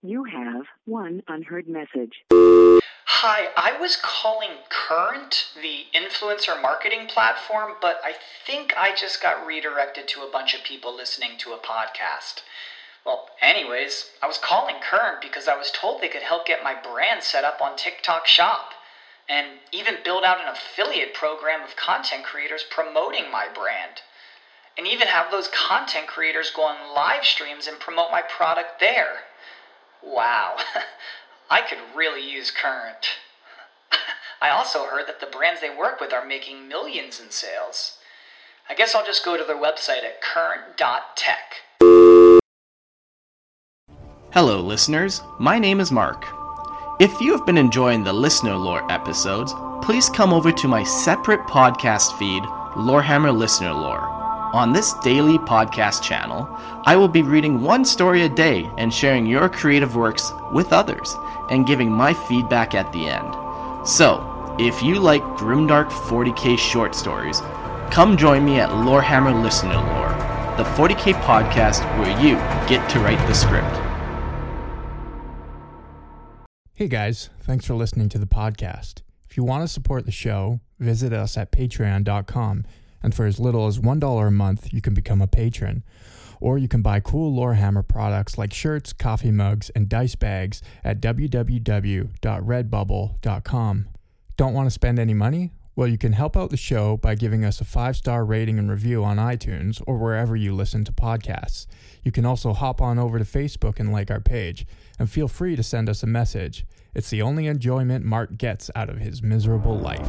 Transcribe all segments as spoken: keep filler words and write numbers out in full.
You have one unheard message. Hi, I was calling Current, the influencer marketing platform, but I think I just got redirected to a bunch of people listening to a podcast. Well, anyways, I was calling Current because I was told they could help get my brand set up on TikTok Shop, and even build out an affiliate program of content creators promoting my brand, and even have those content creators go on live streams and promote my product there. Wow, I could really use Current. I also heard that the brands they work with are making millions in sales. I guess I'll just go to their website at current dot tech. Hello, listeners. My name is Mark. If you have been enjoying the Listener Lore episodes, please come over to my separate podcast feed, Lorehammer Listener Lore. On this daily podcast channel, I will be reading one story a day and sharing your creative works with others and giving my feedback at the end. So, if you like grimdark forty K short stories, come join me at Lorehammer Listener Lore, the forty K podcast where you get to write the script. Hey guys, thanks for listening to the podcast. If you want to support the show, visit us at patreon dot com. And for as little as one dollar a month, you can become a patron. Or you can buy cool Lorehammer products like shirts, coffee mugs, and dice bags at w w w dot redbubble dot com. Don't want to spend any money? Well, you can help out the show by giving us a five-star rating and review on iTunes or wherever you listen to podcasts. You can also hop on over to Facebook and like our page. And feel free to send us a message. It's the only enjoyment Mark gets out of his miserable life.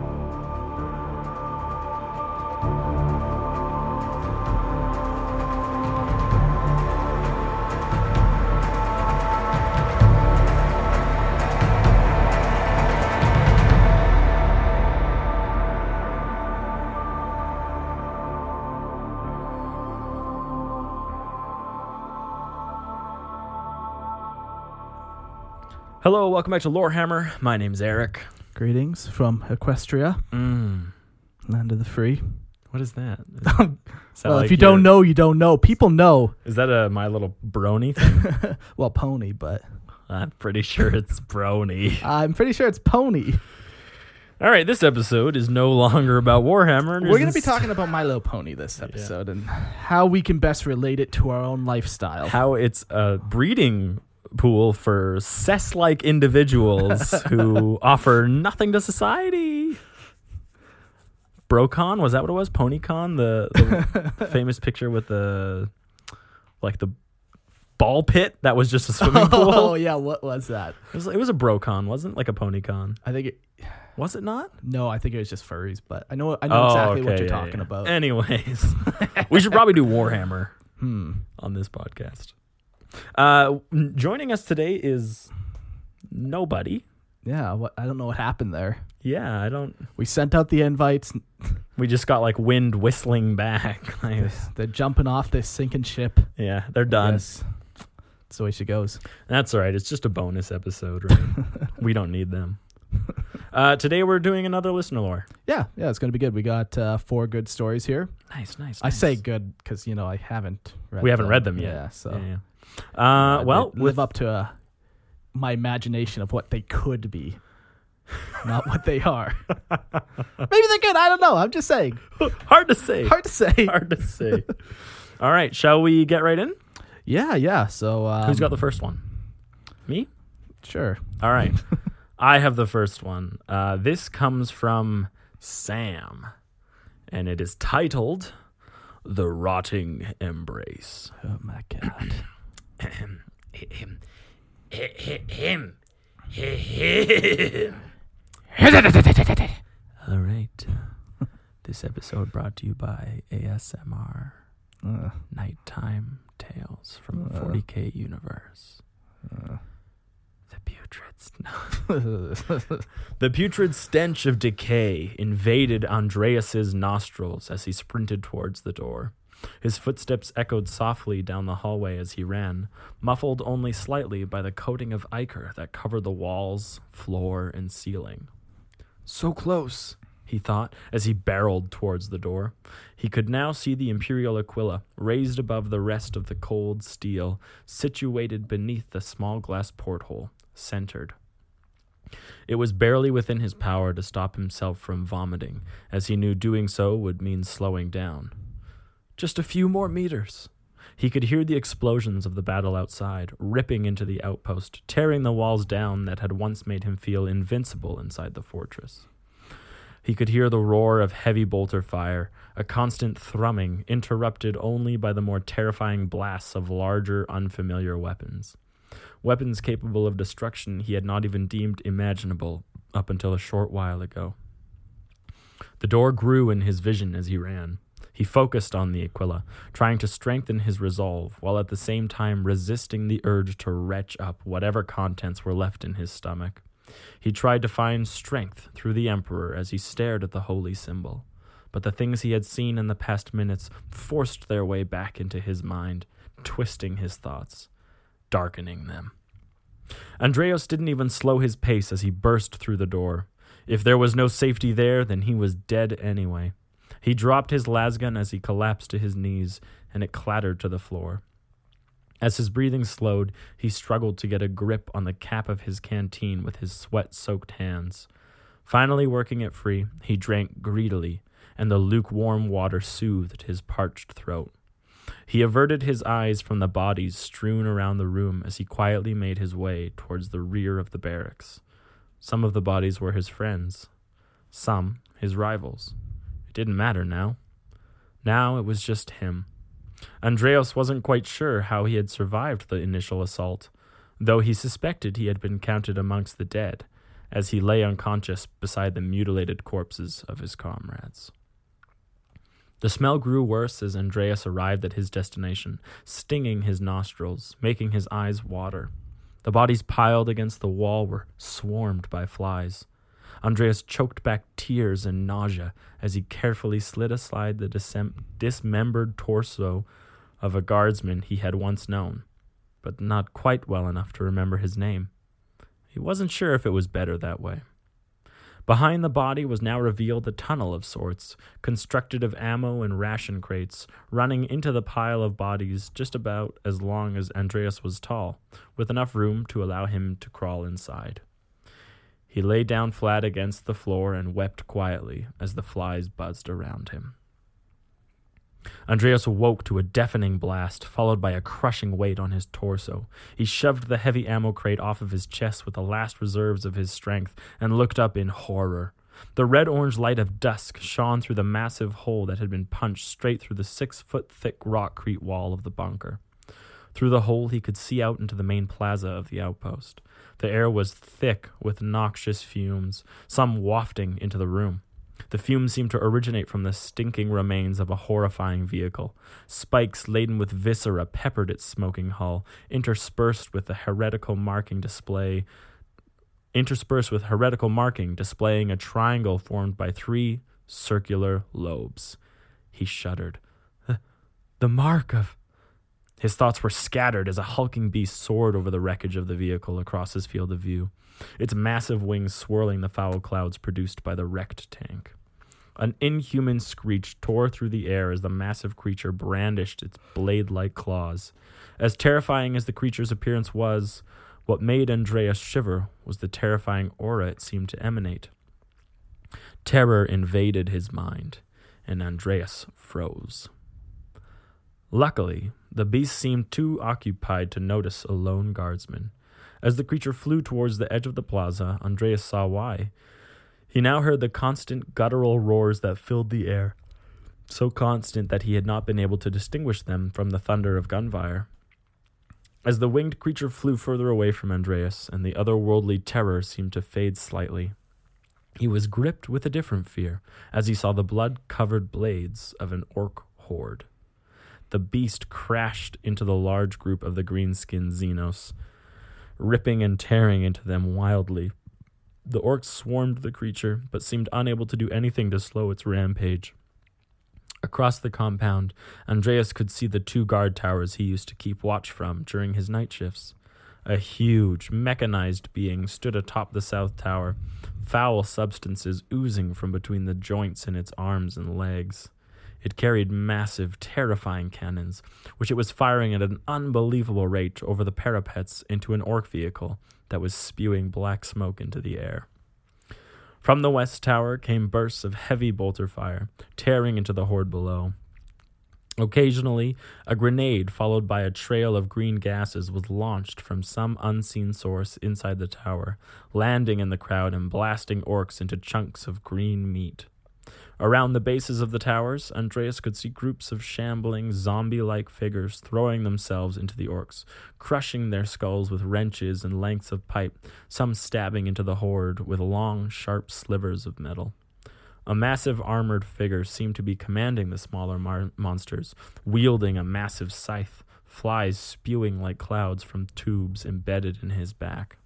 Hello, welcome back to Lorehammer. My name's Eric. Greetings from Equestria, Mm. land of the free. What is that? Is that Well, like if you don't your- know, you don't know. People know. Is that a My Little Brony thing? Well, pony, but I'm pretty sure it's Brony. I'm pretty sure it's pony. All right, this episode is no longer about Warhammer. We're going to be talking about My Little Pony this episode and how we can best relate it to our own lifestyle. how it's a breeding pool for cess-like individuals who offer nothing to society. BroCon, was that what it was? PonyCon, the, the famous picture with the like the ball pit that was just a swimming pool. Oh, yeah, what was that? It was, it was a BroCon, wasn't it? Like a PonyCon. I think it... Was it not? No, I think it was just furries, but I know I know Oh, exactly okay, what you're yeah, talking yeah. about. Anyways, we should probably do Warhammer Hmm. on this podcast. Uh, joining us today is nobody. Yeah, what, I don't know what happened there. Yeah, I don't. We sent out the invites. We just got like wind whistling back. Like, They're jumping off this sinking ship. yeah, they're done. Yes. That's the way she goes. That's all right. It's just a bonus episode, right? We don't need them. Uh, today we're doing another listener lore. Yeah, yeah, it's going to be good. We got uh, four good stories here. Nice, nice. I nice. say good because, you know, I haven't read we haven't them. read them yet. Yeah, so. Yeah, yeah. Uh, well, they with live up to uh, my imagination of what they could be, not what they are. Maybe they're good. I don't know. I'm just saying. hard to say. Hard to say. Hard to say. All right, shall we get right in? Yeah, yeah. So um, Who's got the first one? Me? Sure. All right. I have the first one. Uh, this comes from Sam, and it is titled The Rotting Embrace. Oh, my God. Him. Him. Him. Him. All right. This episode brought to you by A S M R. Uh, Nighttime Tales from the Uh. forty K universe. uh. The putrid The putrid stench of decay invaded Andreas's nostrils as he sprinted towards the door. His footsteps echoed softly down the hallway as he ran, muffled only slightly by the coating of ichor that covered the walls, floor, and ceiling. So close, he thought, as he barreled towards the door. He could now see the Imperial Aquila, raised above the rest of the cold steel, situated beneath the small glass porthole, centered. It was barely within his power to stop himself from vomiting, as he knew doing so would mean slowing down. Just a few more meters. He could hear the explosions of the battle outside, ripping into the outpost, tearing the walls down that had once made him feel invincible inside the fortress. He could hear the roar of heavy bolter fire, a constant thrumming interrupted only by the more terrifying blasts of larger, unfamiliar weapons. Weapons capable of destruction he had not even deemed imaginable up until a short while ago. The door grew in his vision as he ran. He focused on the Aquila, trying to strengthen his resolve, while at the same time resisting the urge to retch up whatever contents were left in his stomach. He tried to find strength through the Emperor as he stared at the holy symbol, but the things he had seen in the past minutes forced their way back into his mind, twisting his thoughts, darkening them. Andreas didn't even slow his pace as he burst through the door. If there was no safety there, then he was dead anyway. He dropped his lasgun as he collapsed to his knees, and it clattered to the floor. As his breathing slowed, he struggled to get a grip on the cap of his canteen with his sweat-soaked hands. Finally working it free, he drank greedily, and the lukewarm water soothed his parched throat. He averted his eyes from the bodies strewn around the room as he quietly made his way towards the rear of the barracks. Some of the bodies were his friends, some his rivals. It didn't matter now. Now it was just him. Andreas wasn't quite sure how he had survived the initial assault, though he suspected he had been counted amongst the dead, as he lay unconscious beside the mutilated corpses of his comrades. The smell grew worse as Andreas arrived at his destination, stinging his nostrils, making his eyes water. The bodies piled against the wall were swarmed by flies. Andreas choked back tears and nausea as he carefully slid aside the disem- dismembered torso of a guardsman he had once known, but not quite well enough to remember his name. He wasn't sure if it was better that way. Behind the body was now revealed a tunnel of sorts, constructed of ammo and ration crates, running into the pile of bodies just about as long as Andreas was tall, with enough room to allow him to crawl inside. He lay down flat against the floor and wept quietly as the flies buzzed around him. Andreas awoke to a deafening blast, followed by a crushing weight on his torso. He shoved the heavy ammo crate off of his chest with the last reserves of his strength and looked up in horror. The red-orange light of dusk shone through the massive hole that had been punched straight through the six-foot-thick rockcrete wall of the bunker. Through the hole he could see out into the main plaza of the outpost. The air was thick with noxious fumes, some wafting into the room. The fumes seemed to originate from the stinking remains of a horrifying vehicle. Spikes laden with viscera peppered its smoking hull, interspersed with the heretical marking display, interspersed with heretical marking displaying a triangle formed by three circular lobes. He shuddered. The, the mark of... His thoughts were scattered as a hulking beast soared over the wreckage of the vehicle across his field of view, its massive wings swirling the foul clouds produced by the wrecked tank. An inhuman screech tore through the air as the massive creature brandished its blade-like claws. As terrifying as the creature's appearance was, what made Andreas shiver was the terrifying aura it seemed to emanate. Terror invaded his mind, and Andreas froze. Luckily, the beast seemed too occupied to notice a lone guardsman. As the creature flew towards the edge of the plaza, Andreas saw why. He now heard the constant guttural roars that filled the air, so constant that he had not been able to distinguish them from the thunder of gunfire. As the winged creature flew further away from Andreas, and the otherworldly terror seemed to fade slightly, he was gripped with a different fear as he saw the blood-covered blades of an orc horde. The beast crashed into the large group of the green-skinned Xenos, ripping and tearing into them wildly. The orcs swarmed the creature, but seemed unable to do anything to slow its rampage. Across the compound, Andreas could see the two guard towers he used to keep watch from during his night shifts. A huge, mechanized being stood atop the south tower, foul substances oozing from between the joints in its arms and legs. It carried massive, terrifying cannons, which it was firing at an unbelievable rate over the parapets into an orc vehicle that was spewing black smoke into the air. From the west tower came bursts of heavy bolter fire, tearing into the horde below. Occasionally, a grenade followed by a trail of green gases was launched from some unseen source inside the tower, landing in the crowd and blasting orcs into chunks of green meat. Around the bases of the towers, Andreas could see groups of shambling, zombie-like figures throwing themselves into the orcs, crushing their skulls with wrenches and lengths of pipe, some stabbing into the horde with long, sharp slivers of metal. A massive armored figure seemed to be commanding the smaller mar- monsters, wielding a massive scythe, flies spewing like clouds from tubes embedded in his back.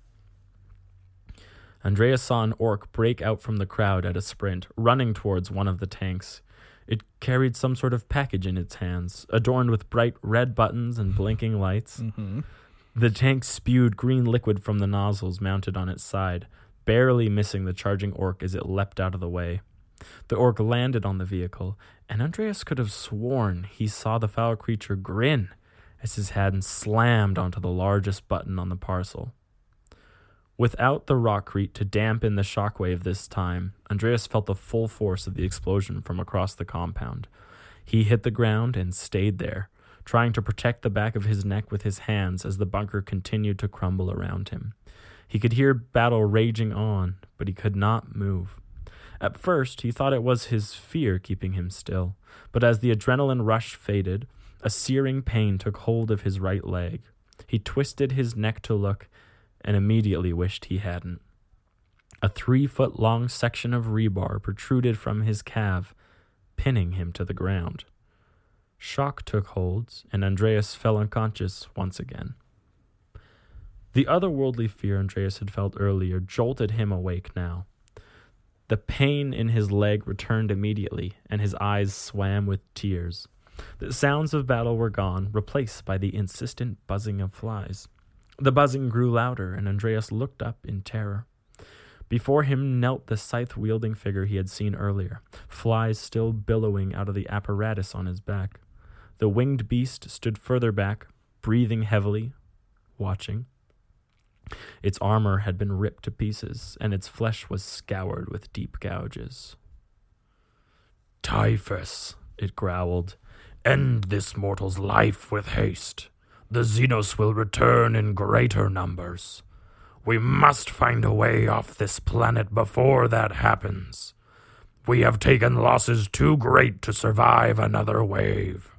Andreas saw an orc break out from the crowd at a sprint, running towards one of the tanks. It carried some sort of package in its hands, adorned with bright red buttons and blinking lights. Mm-hmm. The tank spewed green liquid from the nozzles mounted on its side, barely missing the charging orc as it leapt out of the way. The orc landed on the vehicle, and Andreas could have sworn he saw the foul creature grin as his hand slammed onto the largest button on the parcel. Without the rockcrete to dampen the shockwave this time, Andreas felt the full force of the explosion from across the compound. He hit the ground and stayed there, trying to protect the back of his neck with his hands as the bunker continued to crumble around him. He could hear battle raging on, but he could not move. At first, he thought it was his fear keeping him still, but as the adrenaline rush faded, a searing pain took hold of his right leg. He twisted his neck to look, and immediately wished he hadn't. A three-foot-long section of rebar protruded from his calf, pinning him to the ground. Shock took hold, and Andreas fell unconscious once again. The otherworldly fear Andreas had felt earlier jolted him awake now. The pain in his leg returned immediately, and his eyes swam with tears. The sounds of battle were gone, replaced by the insistent buzzing of flies. The buzzing grew louder, and Andreas looked up in terror. Before him knelt the scythe-wielding figure he had seen earlier, flies still billowing out of the apparatus on his back. The winged beast stood further back, breathing heavily, watching. Its armor had been ripped to pieces, and its flesh was scoured with deep gouges. "Typhus," it growled, "end this mortal's life with haste. The Xenos will return in greater numbers. We must find a way off this planet before that happens. We have taken losses too great to survive another wave."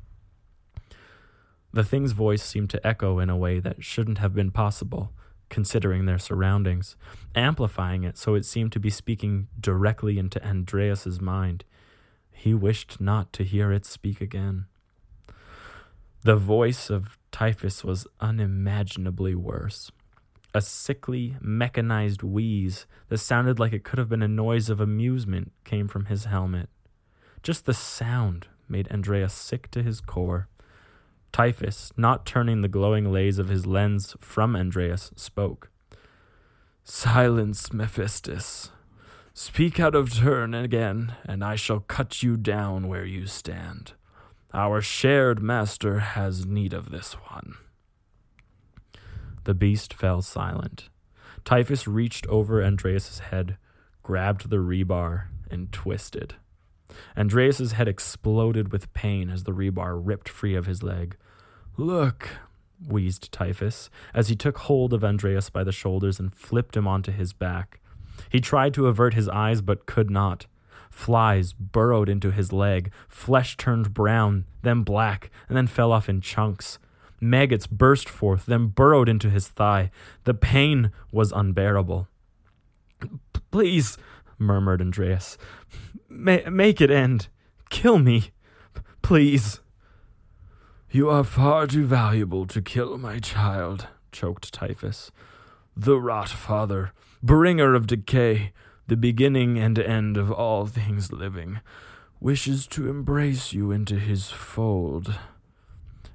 The thing's voice seemed to echo in a way that shouldn't have been possible, considering their surroundings, amplifying it so it seemed to be speaking directly into Andreas's mind. He wished not to hear it speak again. The voice of Typhus was unimaginably worse. A sickly, mechanized wheeze that sounded like it could have been a noise of amusement came from his helmet. Just the sound made Andreas sick to his core. Typhus, not turning the glowing lays of his lens from Andreas, spoke. "Silence, Mephistus. Speak out of turn again, and I shall cut you down where you stand. Our shared master has need of this one." The beast fell silent. Typhus reached over Andreas's head, grabbed the rebar, and twisted. Andreas's head exploded with pain as the rebar ripped free of his leg. "Look," wheezed Typhus, as he took hold of Andreas by the shoulders and flipped him onto his back. He tried to avert his eyes, but could not. Flies burrowed into his leg, flesh turned brown, then black, and then fell off in chunks. Maggots burst forth, then burrowed into his thigh. The pain was unbearable. "Please," murmured Andreas, Ma- make it end. Kill me, please." "You are far too valuable to kill, my child," choked Typhus. "The Rot Father, bringer of decay, the beginning and end of all things living, wishes to embrace you into his fold."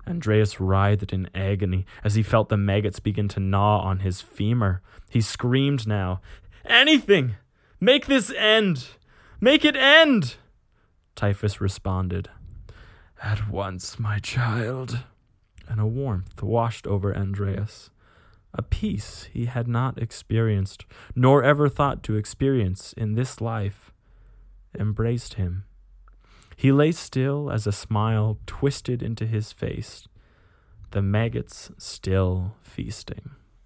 Andreas writhed in agony as he felt the maggots begin to gnaw on his femur. He screamed now, "Anything! Make this end! Make it end!" Typhus responded, "At once, my child." And a warmth washed over Andreas, a peace he had not experienced, nor ever thought to experience in this life, embraced him. He lay still as a smile twisted into his face, the maggots still feasting.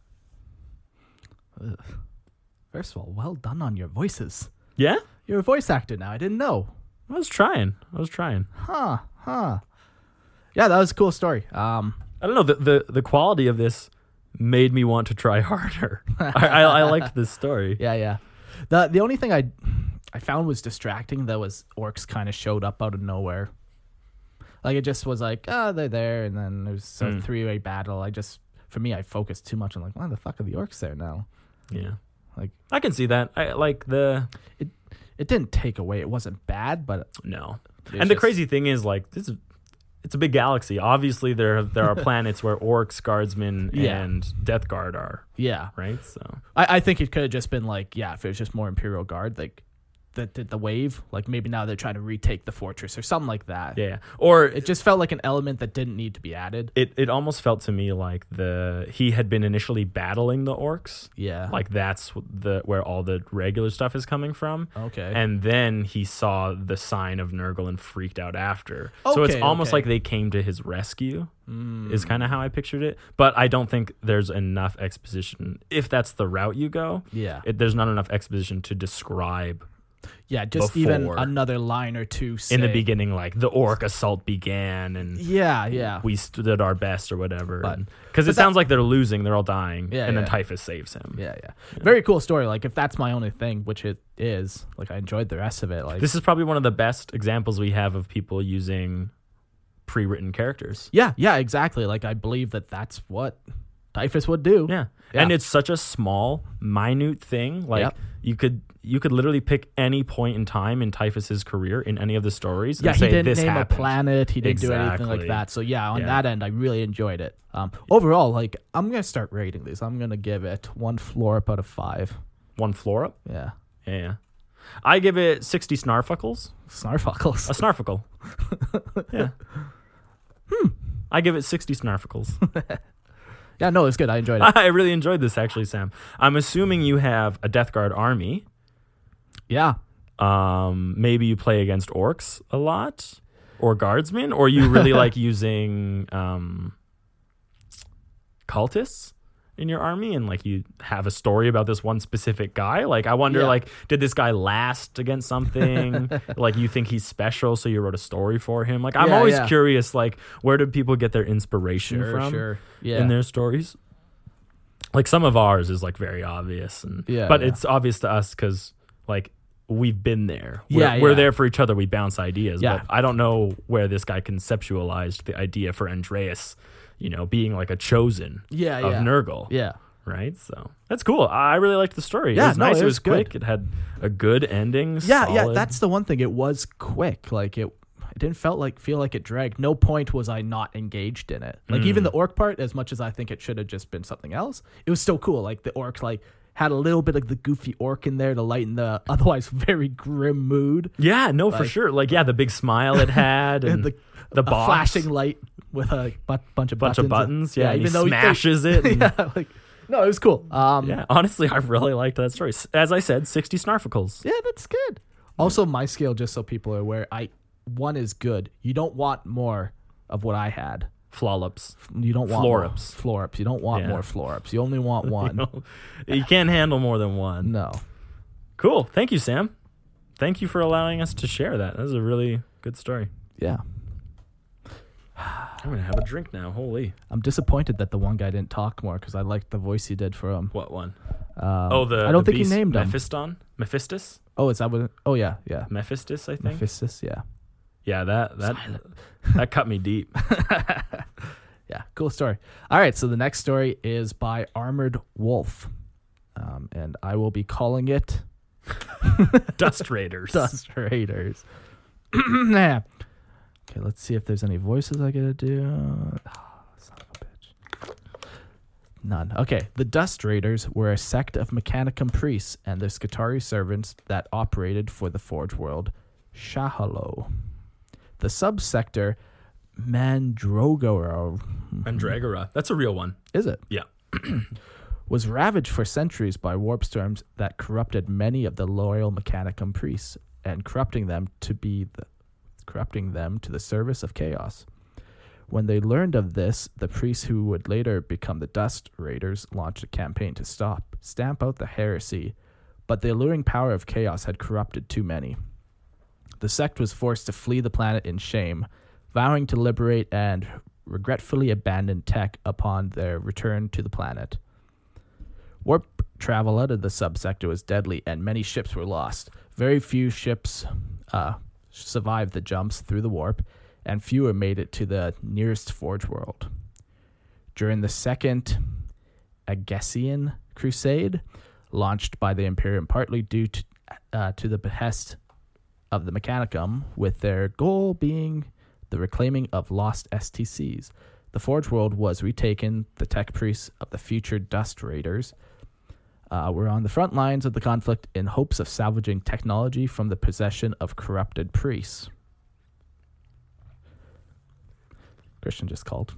Ugh. First of all, well done on your voices. Yeah? You're a voice actor now. I didn't know. I was trying. I was trying. Huh, huh. Yeah, that was a cool story. Um, I don't know. The, the, the quality of this made me want to try harder. I, I, I liked this story. yeah, yeah. The the only thing I I found was distracting that was orcs kind of showed up out of nowhere. Like it just was like, oh, they're there, and then there's a Mm. three-way battle. I just, for me, I focused too much on like, why the fuck are the orcs there now? Yeah. Like I can see that. I like the... it. It didn't take away. It wasn't bad, but No. it's And the just- crazy thing is, like, this is... It's a big galaxy. Obviously, there there are planets where orcs, guardsmen, Yeah. and Death Guard are, yeah. right? So I, I think it could have just been like, yeah, if it was just more Imperial Guard, like the, the the wave, like maybe now they're trying to retake the fortress or something like that. yeah. Or It just felt like an element that didn't need to be added. it it almost felt to me like the he had been initially battling the orcs. Yeah. Like that's the where all the regular stuff is coming from. Okay. And then he saw the sign of Nurgle and freaked out after. So it's Okay, almost okay. like they came to his rescue. Mm. Is kind of how I pictured it. But I don't think there's enough exposition. If that's the route you go, Yeah. it, there's not enough exposition to describe Yeah, just even before. another line or two say, in the beginning, like the orc assault began and Yeah, yeah. we stood our best or whatever. But- Because but it that- sounds like they're losing, they're all dying, Yeah, and then yeah. Typhus saves him. yeah, yeah. Very cool story. Like if that's my only thing, which it is, like I enjoyed the rest of it. Like This is probably one of the best examples we have of people using pre-written characters. Yeah, yeah, exactly. Like I believe that that's what Typhus would do. Yeah. Yeah. And it's such a small, minute thing. Like Yep. you could you could literally pick any point in time in Typhus's career in any of the stories Yeah, and he say didn't this name happened. a planet. He didn't do anything like Exactly. that. So yeah, on Yeah. that end, I really enjoyed it. Um, overall, like I'm gonna start rating these. I'm gonna give it one floor up out of five. One floor up. Yeah, Yeah, yeah. I give it sixty snarfuckles. Snarfuckles. A snarfuckle. yeah. Hmm. I give it sixty snarfuckles. Yeah, no, it's good. I enjoyed it. I really enjoyed this, actually, Sam. I'm assuming you have a Death Guard army. Yeah, Um, maybe you play against orcs a lot, or guardsmen, or you really like using um, cultists in your army, and like you have a story about this one specific guy. Like I wonder, Yeah. like, did this guy last against something? Like you think he's special, so you wrote a story for him. Like I'm Yeah, always yeah. curious, like where do people get their inspiration sure, from sure. Yeah, in their stories? Like some of ours is like very obvious, and Yeah, but yeah. it's obvious to us because like we've been there. We're, Yeah, we're yeah. there for each other. We bounce ideas. Yeah. But I don't know where this guy conceptualized the idea for Andreas, you know, being like a chosen yeah, of yeah. Nurgle. Yeah, Right. So that's cool. I really liked the story. Yeah, it was no, nice. it It was was quick. It had a good ending. yeah, yeah. solid. That's the one thing. It was quick. Like it, it didn't felt like feel like it dragged. No point was I not engaged in it. Like even the orc part, as much as I think it should have just been something else, it was still cool. Like the orc, like had a little bit of the goofy orc in there to lighten the otherwise very grim mood. Yeah. No, for like- sure. Like yeah, the big smile it had, and And the the a box. flashing light with a bu- bunch of bunch buttons. of buttons. Yeah. and even he though he- smashes it. and- yeah, like no, it was cool. Um, Yeah, honestly, I really liked that story. As I said, sixty snarfuckles. yeah, that's good. Also, my scale, just so people are aware, I one is good. You don't want more of what I had. Flollops. You don't want Floor-ups. more floor ups. You don't want Yeah. more floor ups. You only want one. You, know, you can't handle more than one. No. Cool. Thank you, Sam. Thank you for allowing us to share that. That was a really good story. Yeah. I'm going to have a drink now. Holy. I'm disappointed that the one guy didn't talk more because I liked the voice he did for him. What one? Um, Oh, the I don't the think beast, he named him. Mephiston? Mephistus? Oh, is that what? Oh, yeah, yeah. Mephistus, I think. Mephistus, yeah. yeah, that that that cut me deep. Yeah, cool story. All right, so the next story is by Armored Wolf. Um, and I will be calling it Dust Raiders. Dust Raiders. Yeah. Okay, let's see if there's any voices I gotta do. Oh, son of a bitch. None. Okay, the Dust Raiders were a sect of Mechanicum priests and their Skitarii servants that operated for the Forge World Shahalo. The subsector Mandragora. Mandragora. That's a real one. Is it? Yeah. Was ravaged for centuries by warp storms that corrupted many of the loyal Mechanicum priests and corrupting them to be the, corrupting them to the service of chaos. When they learned of this, the priests who would later become the Dust Raiders launched a campaign to stop, stamp out the heresy, but the alluring power of chaos had corrupted too many. The sect was forced to flee the planet in shame, vowing to liberate and regretfully abandon tech upon their return to the planet. Warp travel out of the subsector was deadly, and many ships were lost. Very few ships uh, survived the jumps through the warp, and fewer made it to the nearest Forge World. During the Second Agesian Crusade, launched by the Imperium partly due to, uh, to the behest of the Mechanicum, with their goal being the reclaiming of lost S T Cs, the Forge World was retaken. The tech priests of the future Dust Raiders uh, were on the front lines of the conflict in hopes of salvaging technology from the possession of corrupted priests. Christian just called.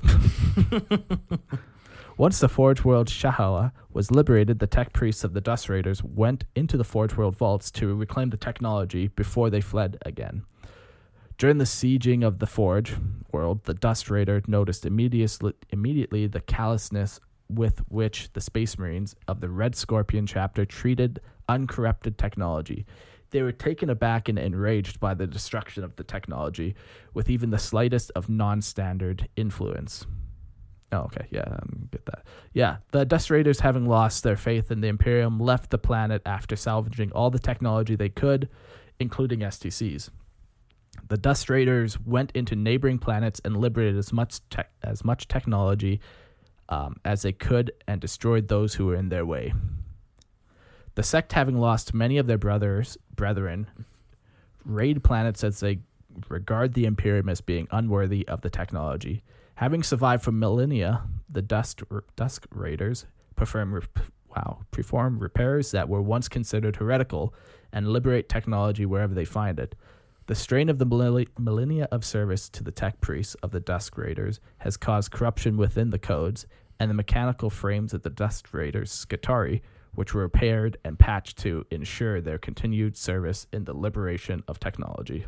Once the Forge World Shahala was liberated, the tech priests of the Dust Raiders went into the Forge World vaults to reclaim the technology before they fled again. During the sieging of the Forge World, the Dust Raider noticed immediately, immediately the callousness with which the Space Marines of the Red Scorpion chapter treated uncorrupted technology. They were taken aback and enraged by the destruction of the technology, with even the slightest of non-standard influence. Oh, okay, yeah, I get that. Yeah, the Dust Raiders, having lost their faith in the Imperium, left the planet after salvaging all the technology they could, including S T Cs. The Dust Raiders went into neighboring planets and liberated as much te- as much technology um, as they could and destroyed those who were in their way. The sect, having lost many of their brothers, brethren, raid planets as they regard the Imperium as being unworthy of the technology. Having survived for millennia, the Dust Dusk Raiders perform rep- wow perform repairs that were once considered heretical and liberate technology wherever they find it. The strain of the millennia of service to the tech priests of the Dusk Raiders has caused corruption within the codes, and the mechanical frames of the Dust Raiders' Skitarii, which were repaired and patched to ensure their continued service in the liberation of technology.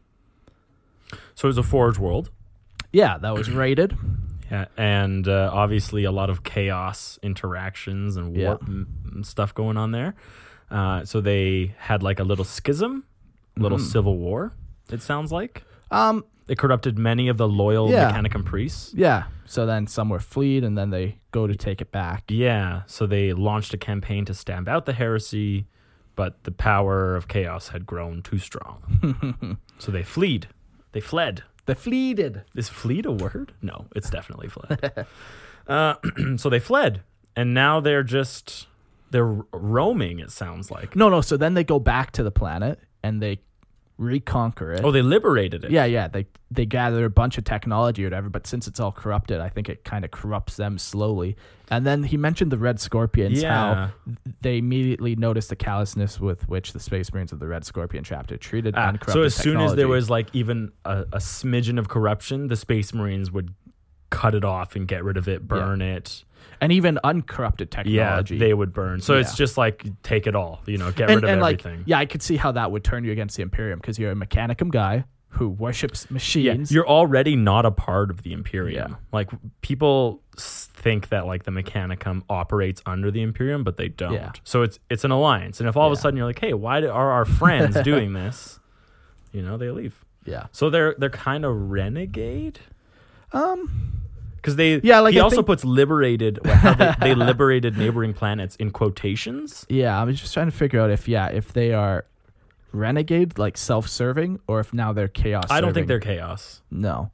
So it was a Forge World. Yeah, that was raided. Yeah, and uh, obviously a lot of chaos interactions and warp Yeah. and stuff going on there. Uh, so they had like a little schism, a little civil war, it sounds like. Um, It corrupted many of the loyal Yeah. Mechanicum priests. yeah. So then some were fleed, and then they go to take it back. Yeah, so they launched a campaign to stamp out the heresy, but the power of chaos had grown too strong. So they fled. They fled. They fleeded. Is fleet a word? No, it's definitely fled. uh, so they fled, and now they're just they're roaming. It sounds like. No, no. So then they go back to the planet and they reconquer it. Oh, they liberated it. Yeah, yeah. They they gather a bunch of technology or whatever, but since it's all corrupted, I think it kind of corrupts them slowly. And then he mentioned the Red Scorpions, Yeah. how they immediately noticed the callousness with which the Space Marines of the Red Scorpion chapter treated Ah, uncorrupted so as soon as there technology. was like even a, a smidgen of corruption, the Space Marines would cut it off and get rid of it, burn it. and even uncorrupted technology. Yeah, they would burn. So it's Yeah. just like take it all, you know, get and, rid of and like, everything. yeah, I could see how that would turn you against the Imperium because you're a Mechanicum guy who worships Yeah, machines. you're already not a part of the Imperium. Yeah. Like people s- think that like the Mechanicum operates under the Imperium, but they don't. Yeah. So it's it's an alliance, and if all of Yeah. a sudden you're like, hey, why do, are our friends doing this? You know, they leave. yeah. So they're they're kind of renegade. Um. Because they, Yeah, like, he I also think- puts liberated, well, how they, they liberated neighboring planets in quotations. Yeah, I was just trying to figure out if yeah, if they are renegade, like self-serving, or if now they're chaos. I don't think serving. they're chaos. no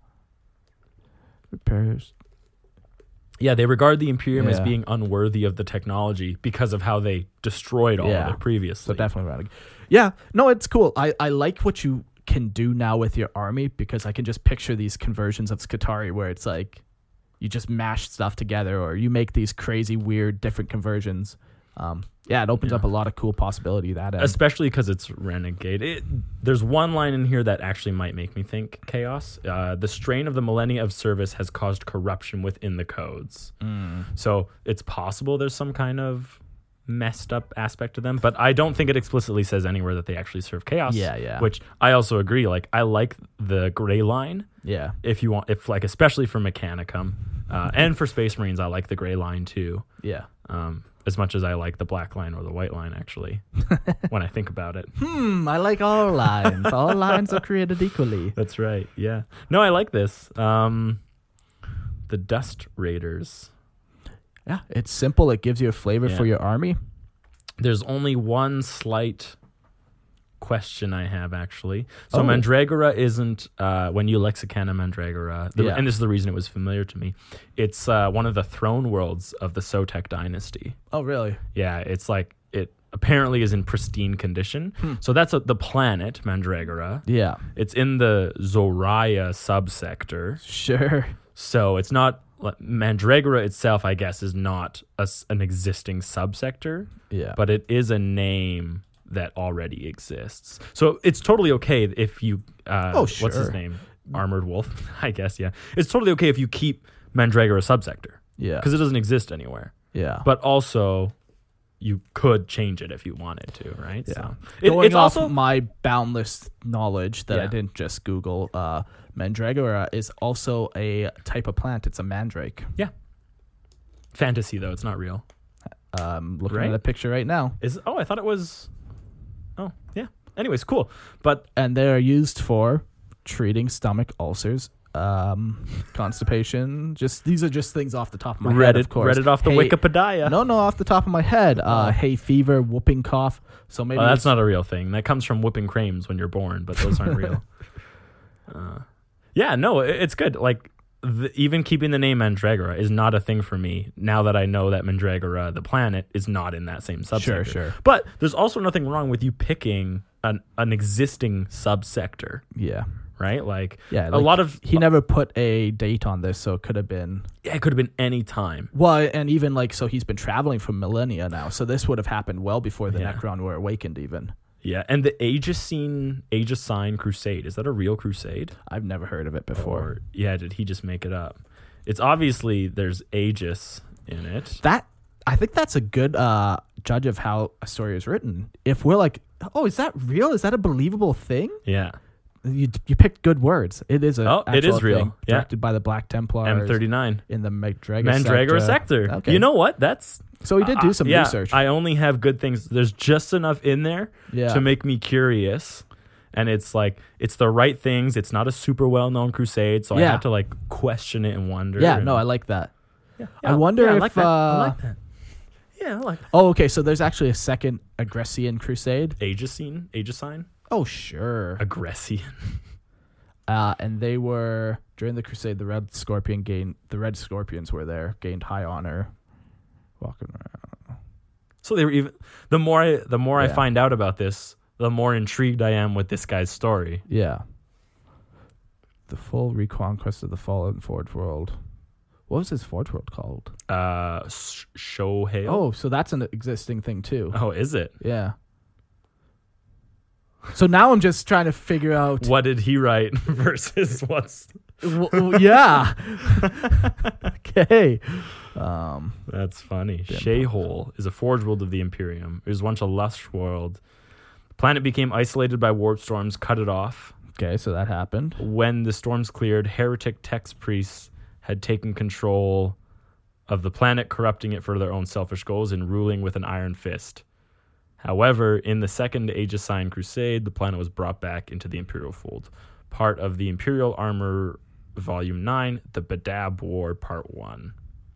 repairs. Yeah, they regard the Imperium as Yeah. being unworthy of the technology because of how they destroyed all Yeah. of it previously. So definitely renegade. Yeah, no, it's cool. I I like what you can do now with your army, because I can just picture these conversions of Skitarii where it's like you just mash stuff together, or you make these crazy, weird, different conversions. Um, yeah, it opens Yeah. up a lot of cool possibility that end. Especially because it's Renegade. It, there's one line in here that actually might make me think chaos. Uh, the strain of the millennia of service has caused corruption within the codes. Mm. So it's possible there's some kind of messed up aspect to them, but I don't think it explicitly says anywhere that they actually serve chaos. Yeah, yeah. Which I also agree. Like, I like the gray line. Yeah. If you want, if like, especially for Mechanicum, uh, and for Space Marines, I like the gray line too. Yeah. Um, as much as I like the black line or the white line, actually, when I think about it. Hmm, I like all lines. All lines are created equally. That's right. Yeah. No, I like this. Um, the Dust Raiders. Yeah, it's simple. It gives you a flavor Yeah. for your army. There's only one slight question I have, actually. So Oh. Mandragora isn't, uh, when you Lexicana Mandragora, the, Yeah. and this is the reason it was familiar to me, it's uh, one of the throne worlds of the Sotek dynasty. Oh, really? Yeah, it's like, it apparently is in pristine condition. Hmm. So that's a, the planet, Mandragora. Yeah. It's in the Zoraya subsector. Sure. So it's not, Mandragora itself, I guess, is not a s an existing subsector, Yeah. but it is a name that already exists. So it's totally okay if you, uh, Oh, what's his sure. name? Armored Wolf, I guess, yeah. It's totally okay if you keep Mandragora subsector, yeah. because it doesn't exist anywhere. Yeah. But also, you could change it if you wanted to, right? Yeah. So it, Going it's off also my boundless knowledge that I Yeah. didn't just Google, uh, Mandragora is also a type of plant. It's a mandrake. fantasy, though. It's not real. Um, looking Right? at a picture right now. Is oh, I thought it was. Oh, yeah. Anyways, cool. But And they're used for treating stomach ulcers, um, constipation. Just These are just things off the top of my read head, it, of course. read it off the Hay- Wikipedia. No, no, off the top of my head. Uh, Oh. hay fever, whooping cough. So maybe Oh, that's it's- not a real thing. That comes from whipping creams when you're born, but those aren't real. Uh, yeah, no, it, it's good. Like, the, even keeping the name Mandragora is not a thing for me now that I know that Mandragora, the planet, is not in that same subsector. Sure, sure. But there's also nothing wrong with you picking an, an existing subsector, Yeah. right? Like, Yeah. a like, lot of... He never put a date on this, so it could have been. Yeah, it could have been any time. Well, and even like, so he's been traveling for millennia now. So this would have happened well before the Yeah. Necron were awakened, even. Yeah, and the Aegis scene, Aegis sign crusade, is that a real crusade? I've never heard of it before. Or, yeah, did he just make it up? It's obviously, there's Aegis in it. That, I think that's a good uh, judge of how a story is written. If we're like, oh, is that real? Is that a believable thing? Yeah. You you picked good words. It is a Oh, it actual is real. thing, Yeah. directed by the Black Templars M thirty-nine. in the Mandragora Mandragora sector. Okay. You know what? That's... So he did do some uh, yeah, research. I only have good things. There's just enough in there Yeah. to make me curious. And it's like, it's the right things. It's not a super well-known crusade, so I Yeah. have to like question it and wonder. yeah, and- no, I like that. Yeah, I yeah, wonder yeah, I if, like that. I uh, like that. Yeah, I like that. Oh, okay. So there's actually a second Aggressian crusade. Aegis scene? Aegis sign? Oh, sure. Aggressian. Uh, and they were during the crusade. The Red Scorpion gained. The Red Scorpions were there, gained high honor. Walking around. So they were even. The more I, the more I Yeah. find out about this, the more intrigued I am with this guy's story. Yeah. The full reconquest of the fallen Forge World. What was his Forge World called? Uh, Sh- Shohei. Oh, so that's an existing thing too. oh, is it? Yeah. So now I'm just trying to figure out. What did he write versus what's? W- w- yeah. Okay. Um. That's funny. Dim. Shehol is a forge world of the Imperium. It was once a lush world. The planet became isolated by warp storms, cut it off. Okay, so that happened. When the storms cleared, heretic text priests had taken control of the planet, corrupting it for their own selfish goals and ruling with an iron fist. However, in the Second Aegis Sign Crusade, the planet was brought back into the Imperial fold. Part of the Imperial Armor Volume nine, the Badab War Part one.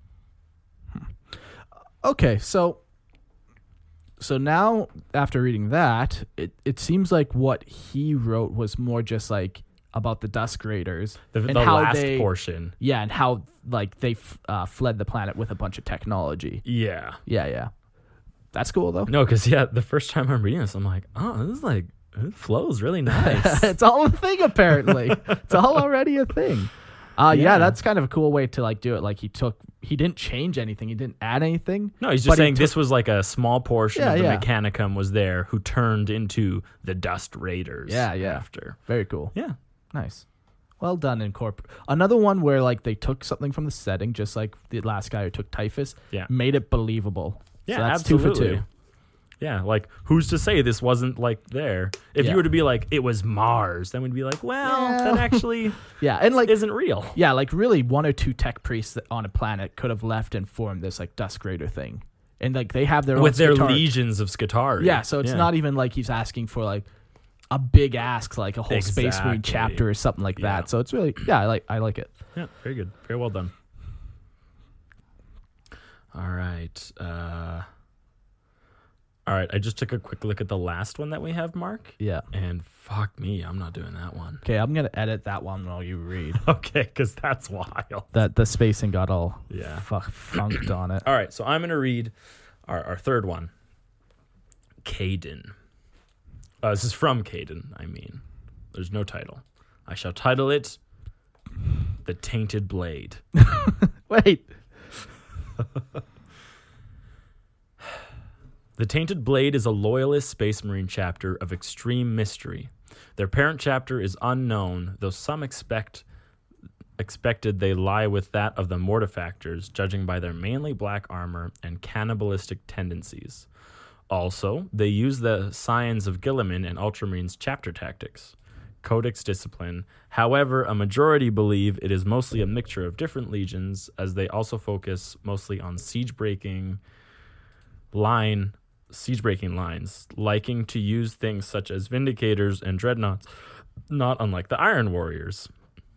Okay, so so now after reading that, it, it seems like what he wrote was more just like about the Dusk Raiders The, and the how last they portion. yeah, and how like they f- uh, fled the planet with a bunch of technology. Yeah. Yeah, yeah. That's cool though. No, because, yeah, the first time I'm reading this, I'm like, oh, this is like It flows really nice. It's all a thing, apparently. It's all already a thing. Uh, yeah. Yeah. that's kind of a cool way to like do it. Like he took, he didn't change anything. He didn't add anything. No, he's but just he saying took- this was like a small portion Yeah, of the yeah. Mechanicum was there who turned into the Dust Raiders. Yeah, yeah. After. Very cool. Yeah. Nice. Well done, Incorpor. Another one where like they took something from the setting, just like the last guy who took Typhus, Yeah. made it believable. Yeah, so that's absolutely. two for two. Yeah, like who's to say this wasn't like there? If Yeah. you were to be like it was Mars, then we'd be like, well, Yeah. that actually Yeah, and like isn't real. yeah, like really one or two tech priests that- on a planet could have left and formed this like Dusk Raider thing, and like they have their With own their Skitarii. legions of Skitarii. Yeah, so it's not even like he's asking for like a big ask, like a whole Space Marine Exactly. chapter or something like Yeah. that. So it's really yeah, I like I like it. Yeah, very good. Very well done. All right. Uh, all right, I just took a quick look at the last one that we have, Mark. Yeah. And fuck me, I'm not doing that one. Okay, I'm gonna edit that one while you read. Okay, because that's wild. That the spacing got all Yeah. fuck funked on it. All right, so I'm going to read our, our third one. Caden. Uh, this is from Caden, I mean. There's no title. I shall title it The Tainted Blade. Wait. The Tainted Blade is a loyalist Space Marine chapter of extreme mystery. Their parent chapter is unknown, though some expect expected they lie with that of the Mortifactors, judging by their mainly black armor and cannibalistic tendencies. Also, they use the Scions of Guilliman and Ultramarines chapter tactics. Codex discipline. However, a majority believe it is mostly a mixture of different legions, as they also focus mostly on siege-breaking line, siege-breaking lines, liking to use things such as Vindicators and Dreadnoughts, not unlike the Iron Warriors.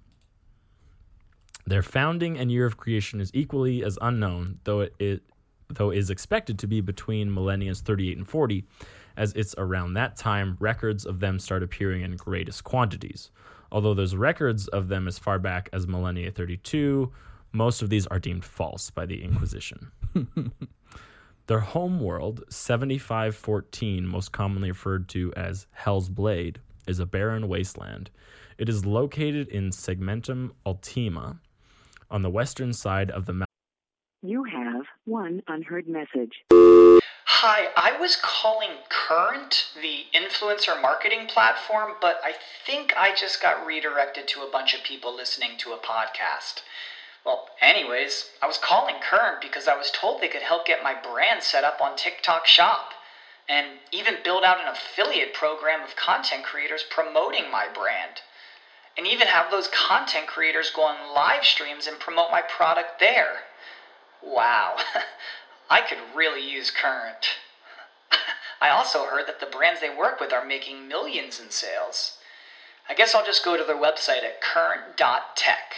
Their founding and year of creation is equally as unknown, though it, it though is expected to be between millennias thirty-eight and forty, as it's around that time records of them start appearing in greatest quantities. Although there's records of them as far back as millennia thirty-two, most of these are deemed false by the Inquisition. Their homeworld, seventy-five fourteen, most commonly referred to as Hell's Blade, is a barren wasteland. It is located in Segmentum Ultima, on the western side of the mountain. You have one unheard message. Hi, I was calling Current, the influencer marketing platform, but I think I just got redirected to a bunch of people listening to a podcast. Well, anyways, I was calling Current because I was told they could help get my brand set up on TikTok Shop, and even build out an affiliate program of content creators promoting my brand, and even have those content creators go on live streams and promote my product there. Wow, I could really use Current. I also heard that the brands they work with are making millions in sales. I guess I'll just go to their website at current dot tech.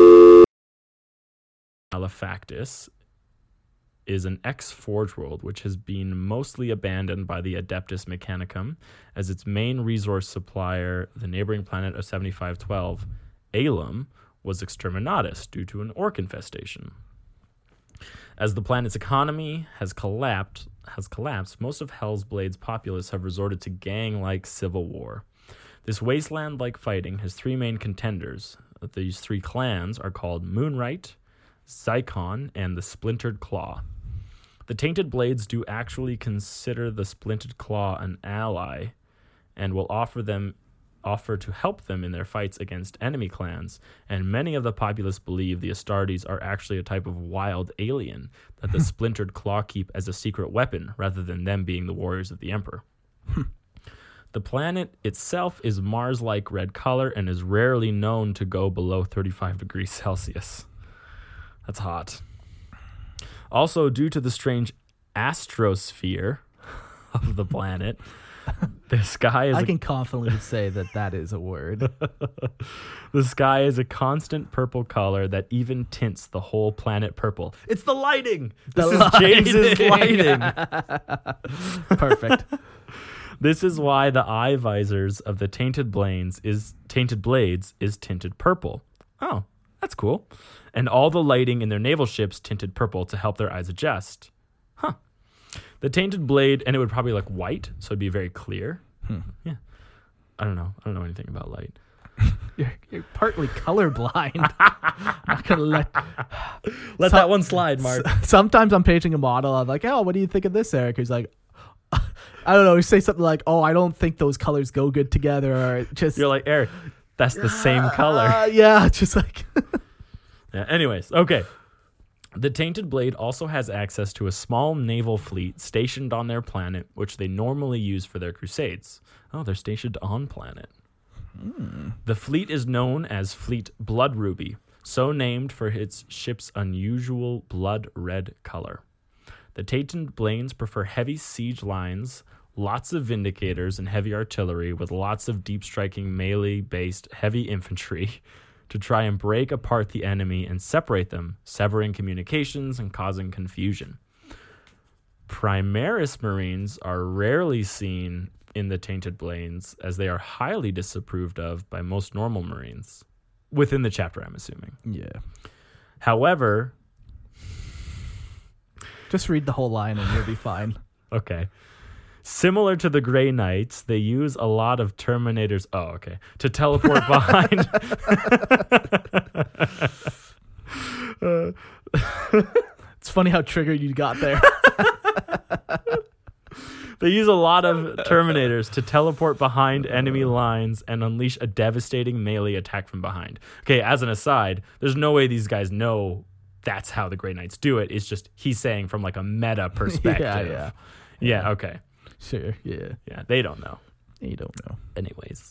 Malefactus is an ex-Forge world which has been mostly abandoned by the Adeptus Mechanicum, as its main resource supplier, the neighboring planet of seventy-five twelve, Alum, was exterminatus due to an orc infestation. As the planet's economy has collapsed, has collapsed, most of Hell's Blade's populace have resorted to gang-like civil war. This wasteland-like fighting has three main contenders. These three clans are called Moonrite, Zycon, and the Splintered Claw. The Tainted Blades do actually consider the Splintered Claw an ally, and will offer them offer to help them in their fights against enemy clans, and many of the populace believe the Astartes are actually a type of wild alien that the Splintered Claw keep as a secret weapon, rather than them being the warriors of the Emperor. The planet itself is Mars-like red color and is rarely known to go below thirty-five degrees Celsius. That's hot. Also, due to the strange astrosphere of the planet, the sky is I a, can confidently say that that is a word. the sky is a constant purple color that even tints the whole planet purple. It's the lighting. This The is James's lighting. lighting. Perfect. This is why the eye visors of the tainted blades is tainted blades is tinted purple. Oh, that's cool. And all the lighting in their naval ships tinted purple to help their eyes adjust. Huh. The tainted blade, and it would probably look white, so it'd be very clear. Hmm. Yeah. I don't know. I don't know anything about light. You're, you're partly colorblind. Not gonna let Let So- that one slide, Mark. Sometimes I'm painting a model. I'm like, oh, what do you think of this, Eric? He's like, I don't know. He say something like, oh, I don't think those colors go good together, or just You're like, Eric, that's the same color. Uh, yeah, just like Yeah, anyways, okay. The Tainted Blade also has access to a small naval fleet stationed on their planet, which they normally use for their crusades. Oh, they're stationed on planet. Hmm. The fleet is known as Fleet Blood Ruby, so named for its ship's unusual blood red color. The Tainted Blades prefer heavy siege lines, lots of Vindicators and heavy artillery, with lots of deep-striking melee-based heavy infantry to try and break apart the enemy and separate them, severing communications and causing confusion. Primaris Marines are rarely seen in the Tainted Blades, as they are highly disapproved of by most normal Marines. Within the chapter, I'm assuming. yeah. However, Just read the whole line and you'll be fine. okay. Similar to the Grey Knights, they use a lot of Terminators. Oh, okay. To teleport behind. uh, It's funny how triggered you got there. They use a lot of Terminators to teleport behind enemy lines and unleash a devastating melee attack from behind. Okay, as an aside, there's no way these guys know that's how the Grey Knights do it. It's just he's saying from like a meta perspective. yeah, yeah. Yeah, okay. Sure, yeah. Yeah, they don't know. You don't know. Anyways.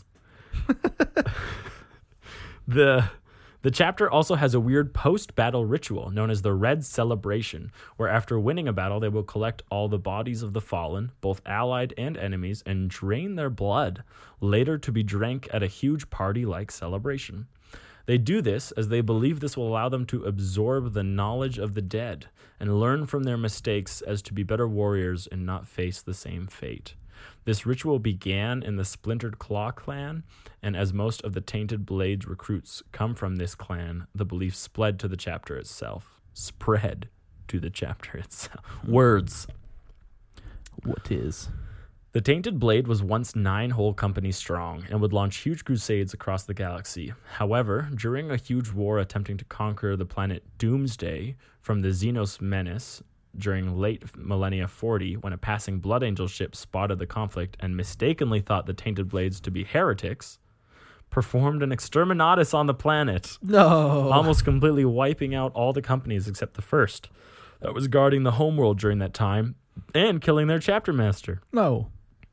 the the chapter also has a weird post-battle ritual known as the Red Celebration, where after winning a battle, they will collect all the bodies of the fallen, both allied and enemies, and drain their blood, later to be drank at a huge party-like celebration. They do this as they believe this will allow them to absorb the knowledge of the dead and learn from their mistakes as to be better warriors and not face the same fate. This ritual began in the Splintered Claw clan, and as most of the Tainted Blades recruits come from this clan, the belief spread to the chapter itself. Spread to the chapter itself. Words. What is? The Tainted Blade was once nine whole companies strong and would launch huge crusades across the galaxy. However, during a huge war attempting to conquer the planet Doomsday from the Xenos menace during late Millennia forty, when a passing Blood Angel ship spotted the conflict and mistakenly thought the Tainted Blades to be heretics, performed an exterminatus on the planet, No. almost completely wiping out all the companies except the first that was guarding the homeworld during that time and killing their chapter master. No.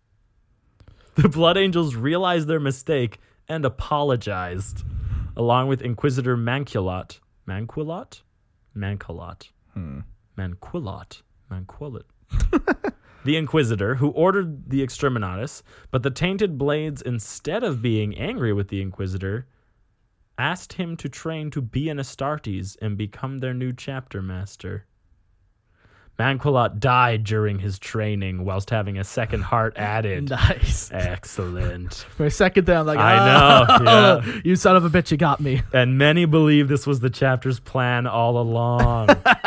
The Blood Angels realized their mistake and apologized, along with Inquisitor Manquilot. Manquilot? Manquilot. Hmm. Manquilot. Manquilot. The Inquisitor, who ordered the exterminatus, but the Tainted Blades, instead of being angry with the Inquisitor, asked him to train to be an Astartes and become their new chapter master. Manquilot died during his training whilst having a second heart added. Nice. Excellent. For a second there, I'm like, I oh, know, yeah. You son of a bitch, you got me. And many believe this was the chapter's plan all along.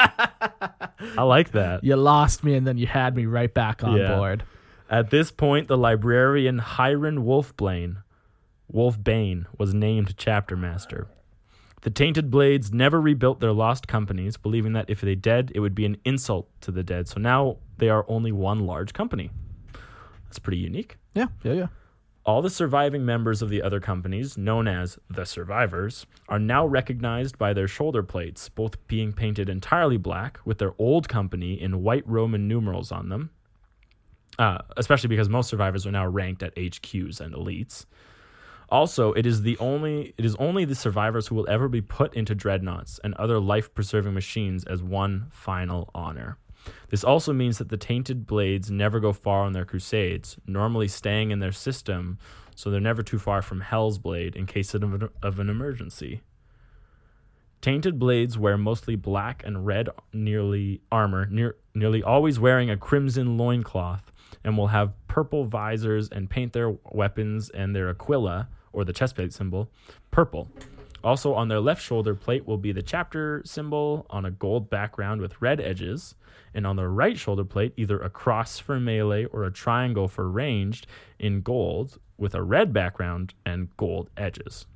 I like that. You lost me and then you had me right back on Yeah. board. At this point, the librarian Hiron Wolfbane, Wolfbane was named chapter master. The Tainted Blades never rebuilt their lost companies, believing that if they dead, it would be an insult to the dead. So now they are only one large company. That's pretty unique. Yeah, yeah, yeah. All the surviving members of the other companies, known as the Survivors, are now recognized by their shoulder plates, both being painted entirely black with their old company in white Roman numerals on them, uh, especially because most survivors are now ranked at H Qs and elites. Also, it is the only it is only the survivors who will ever be put into dreadnoughts and other life-preserving machines as one final honor. This also means that the Tainted Blades never go far on their crusades, normally staying in their system, so they're never too far from Hell's Blade in case of an, of an emergency. Tainted Blades wear mostly black and red nearly armor, near, nearly always wearing a crimson loincloth, and will have purple visors and paint their weapons and their aquila, or the chestplate symbol, purple. Also on their left shoulder plate will be the chapter symbol on a gold background with red edges. And on the right shoulder plate, either a cross for melee or a triangle for ranged in gold with a red background and gold edges.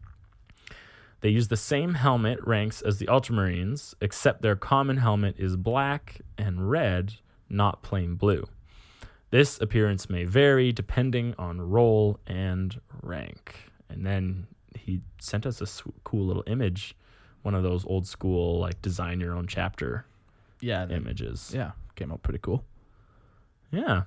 They use the same helmet ranks as the Ultramarines, except their common helmet is black and red, not plain blue. This appearance may vary depending on role and rank. And then he sent us a sw- cool little image, one of those old school, like, design your own chapter Yeah. images. Yeah. Came out pretty cool. Yeah.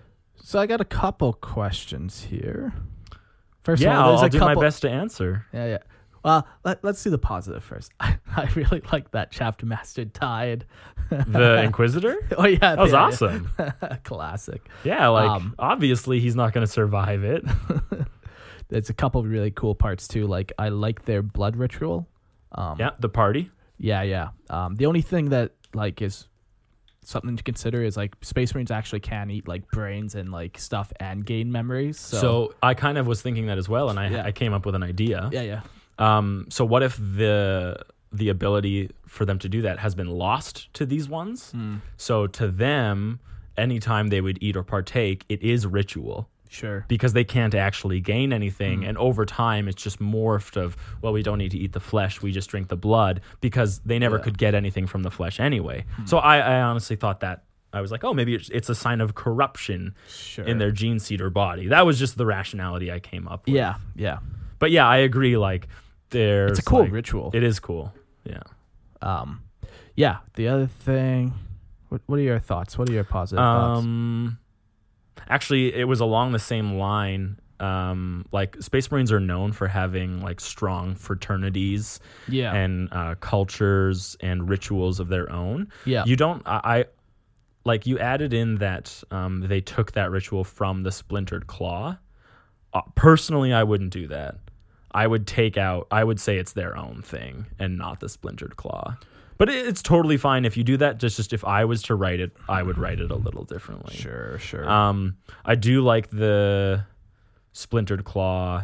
So I got a couple questions here. First yeah, of all, I'll, there's I'll a do couple. my best to answer. Yeah, yeah. Well, let, let's do the positive first. I, I really like that chapter master tied. The Inquisitor? Oh yeah, That was yeah, awesome. Yeah. Classic. Yeah, like, Um, obviously he's not going to survive it. There's a couple of really cool parts too. Like I like their blood ritual. Um, Yeah, the party. Yeah, yeah. Um, the only thing that like is something to consider is like Space Marines actually can eat like brains and like stuff and gain memories. So, So, I kind of was thinking that as well, and I, Yeah. I came up with an idea. yeah, yeah. Um, so what if the the ability for them to do that has been lost to these ones? Hmm. So to them, anytime they would eat or partake, it is ritual. Sure. Because they can't actually gain anything. Hmm. And over time, it's just morphed of, well, we don't need to eat the flesh. We just drink the blood because they never Yeah. Hmm. could get anything from the flesh anyway. So I, I honestly thought that, I was like, oh, maybe it's, it's a sign of corruption Sure. in their gene seed or body. That was just the rationality I came up with. Yeah, yeah. But yeah, I agree. Like, there's It's a cool like- ritual. It is cool. Yeah. Um, yeah. The other thing. What What are your thoughts? What are your positive thoughts? Um, actually, it was along the same line. Um, like Space Marines are known for having like strong fraternities Yeah. and uh, cultures and rituals of their own. Yeah. You don't. I, I like you added in that um, they took that ritual from the Splintered Claw. Uh, personally, I wouldn't do that. I would take out. I would say it's their own thing and not the Splintered Claw. But it, it's totally fine if you do that. Just, just if I was to write it, I would write it a little differently. Sure, sure. Um, I do like the Splintered Claw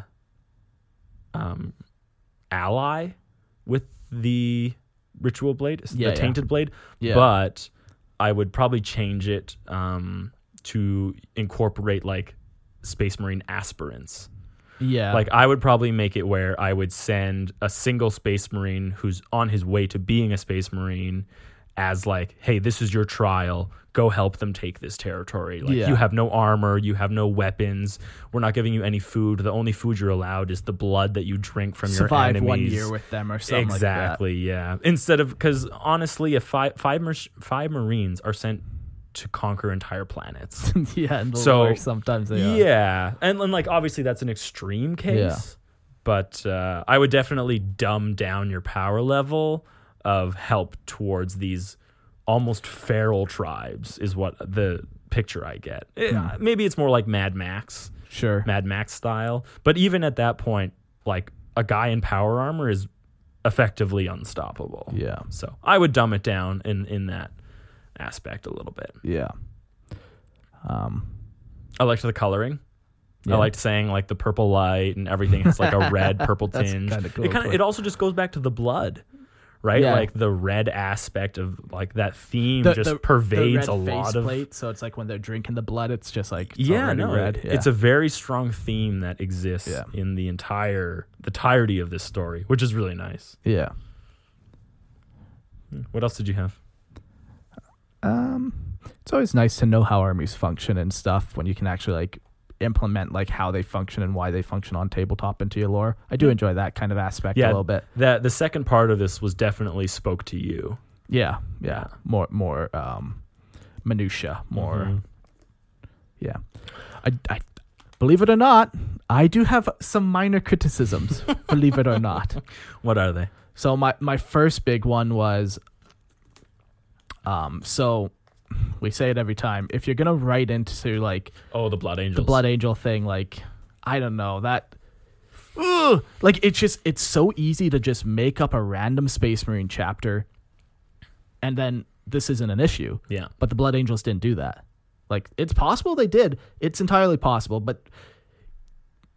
um, ally with the Ritual Blade, Yeah, the yeah. Tainted Blade, Yeah. but I would probably change it um, to incorporate like Space Marine aspirants. yeah. Like I would probably make it where I would send a single Space Marine who's on his way to being a Space Marine as like, hey, this is your trial. Go help them take this territory. Like Yeah. you have no armor, you have no weapons. We're not giving you any food. The only food you're allowed is the blood that you drink from survive your enemies. one year with them or something Exactly, yeah. Instead of because honestly, if five five mar- five Marines are sent to conquer entire planets. like that. Yeah, and the So, lore sometimes they are. Yeah, and, and like obviously that's an extreme case, Yeah. but uh, I would definitely dumb down your power level of help towards these almost feral tribes is what the picture I get. Eh, Hmm. maybe it's more like Mad Max, Sure. Mad Max style, but even at that point, like a guy in power armor is effectively unstoppable. Yeah. So I would dumb it down in in that aspect a little bit. Yeah. Um. I liked the coloring. Yeah. I liked saying like the purple light and everything has like a red purple That's tinge. kinda cool, It kind of too. it also just goes back to the blood, right? Yeah. Like the red aspect of like that theme The- just the- pervades the a red lot of faceplate, so it's like when they're drinking the blood, it's just like it's yeah, already no, red. it- Yeah. it's a very strong theme that exists Yeah. in the entire the entirety of this story, which is really nice. yeah. What else did you have? Um, it's always nice to know how armies function and stuff when you can actually like implement like how they function and why they function on tabletop into your lore. I do enjoy that kind of aspect Yeah, a little bit. That the second part of this was definitely spoke to you. Yeah, yeah, Yeah. more more um, minutia, more. Mhm. Yeah, I, I believe it or not, I do have some minor criticisms. Believe it or not. What are they? So my my first big one was, um, so we say it every time. If you're gonna write into like Oh, the Blood Angels. the Blood Angel thing, like I don't know that, ugh, like it's just it's so easy to just make up a random Space Marine chapter, and then this isn't an issue. Yeah. But the Blood Angels didn't do that. Like it's possible they did. It's entirely possible, but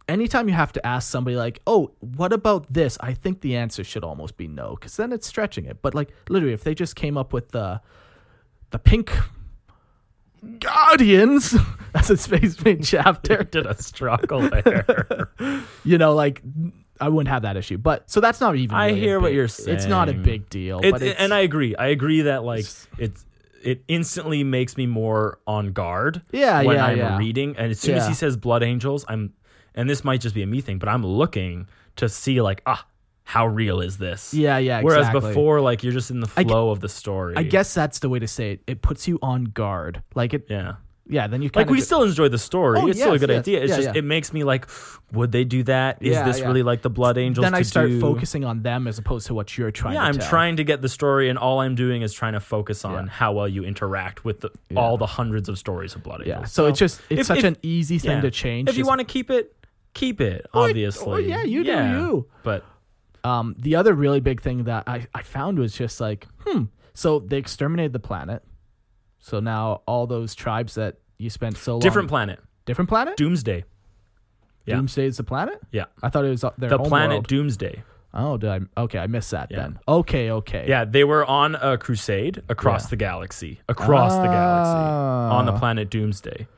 anytime you have to ask somebody like, oh, what about this? I think the answer should almost be no, because then it's stretching it. But like literally, if they just came up with the the pink Guardians as a Space Marine chapter, Did a struggle there. you know, like I wouldn't have that issue. But so that's not even. I really a hear what big- you're It's not a saying. big deal. It, but it's, and I agree. I agree that like it's it instantly makes me more on guard. Yeah, when yeah, I'm yeah. reading, and as soon as Yeah. he says Blood Angels, I'm, and this might just be a me thing, but I'm looking to see like ah, how real is this? Yeah, yeah. Whereas exactly. before, like you're just in the I gu- flow of the story. I guess that's the way to say it. It puts you on guard. Like it. Yeah. Yeah. Then you Like kind we of still enjoy the story. Oh, it's still a yes, good yes. idea. It's Yeah, just yeah. it makes me like, would they do that? Is Yeah, this yeah. really like the Blood Angels? then I to start do? focusing on them as opposed to what you're trying Yeah, to I'm tell. trying to get the story, and all I'm doing is trying to focus on Yeah. how well you interact with the, Yeah. all the hundreds of stories of Blood Angels. Yeah. So it's just it's if- such if- an easy thing yeah. to change. If you Just- want to keep it, keep it. Oh, Obviously, oh, yeah, you do you. But Um, the other really big thing that I, I found was just like, hmm. So they exterminated the planet. So now all those tribes that you spent so long different planet, different planet. Doomsday. Yeah. Doomsday is the planet. Yeah, I thought it was their the home planet world. Doomsday. Oh, did I? Okay, I missed that Yeah. then. Okay, okay. Yeah, they were on a crusade across Yeah. the galaxy, across the galaxy, on the Ah. planet Doomsday.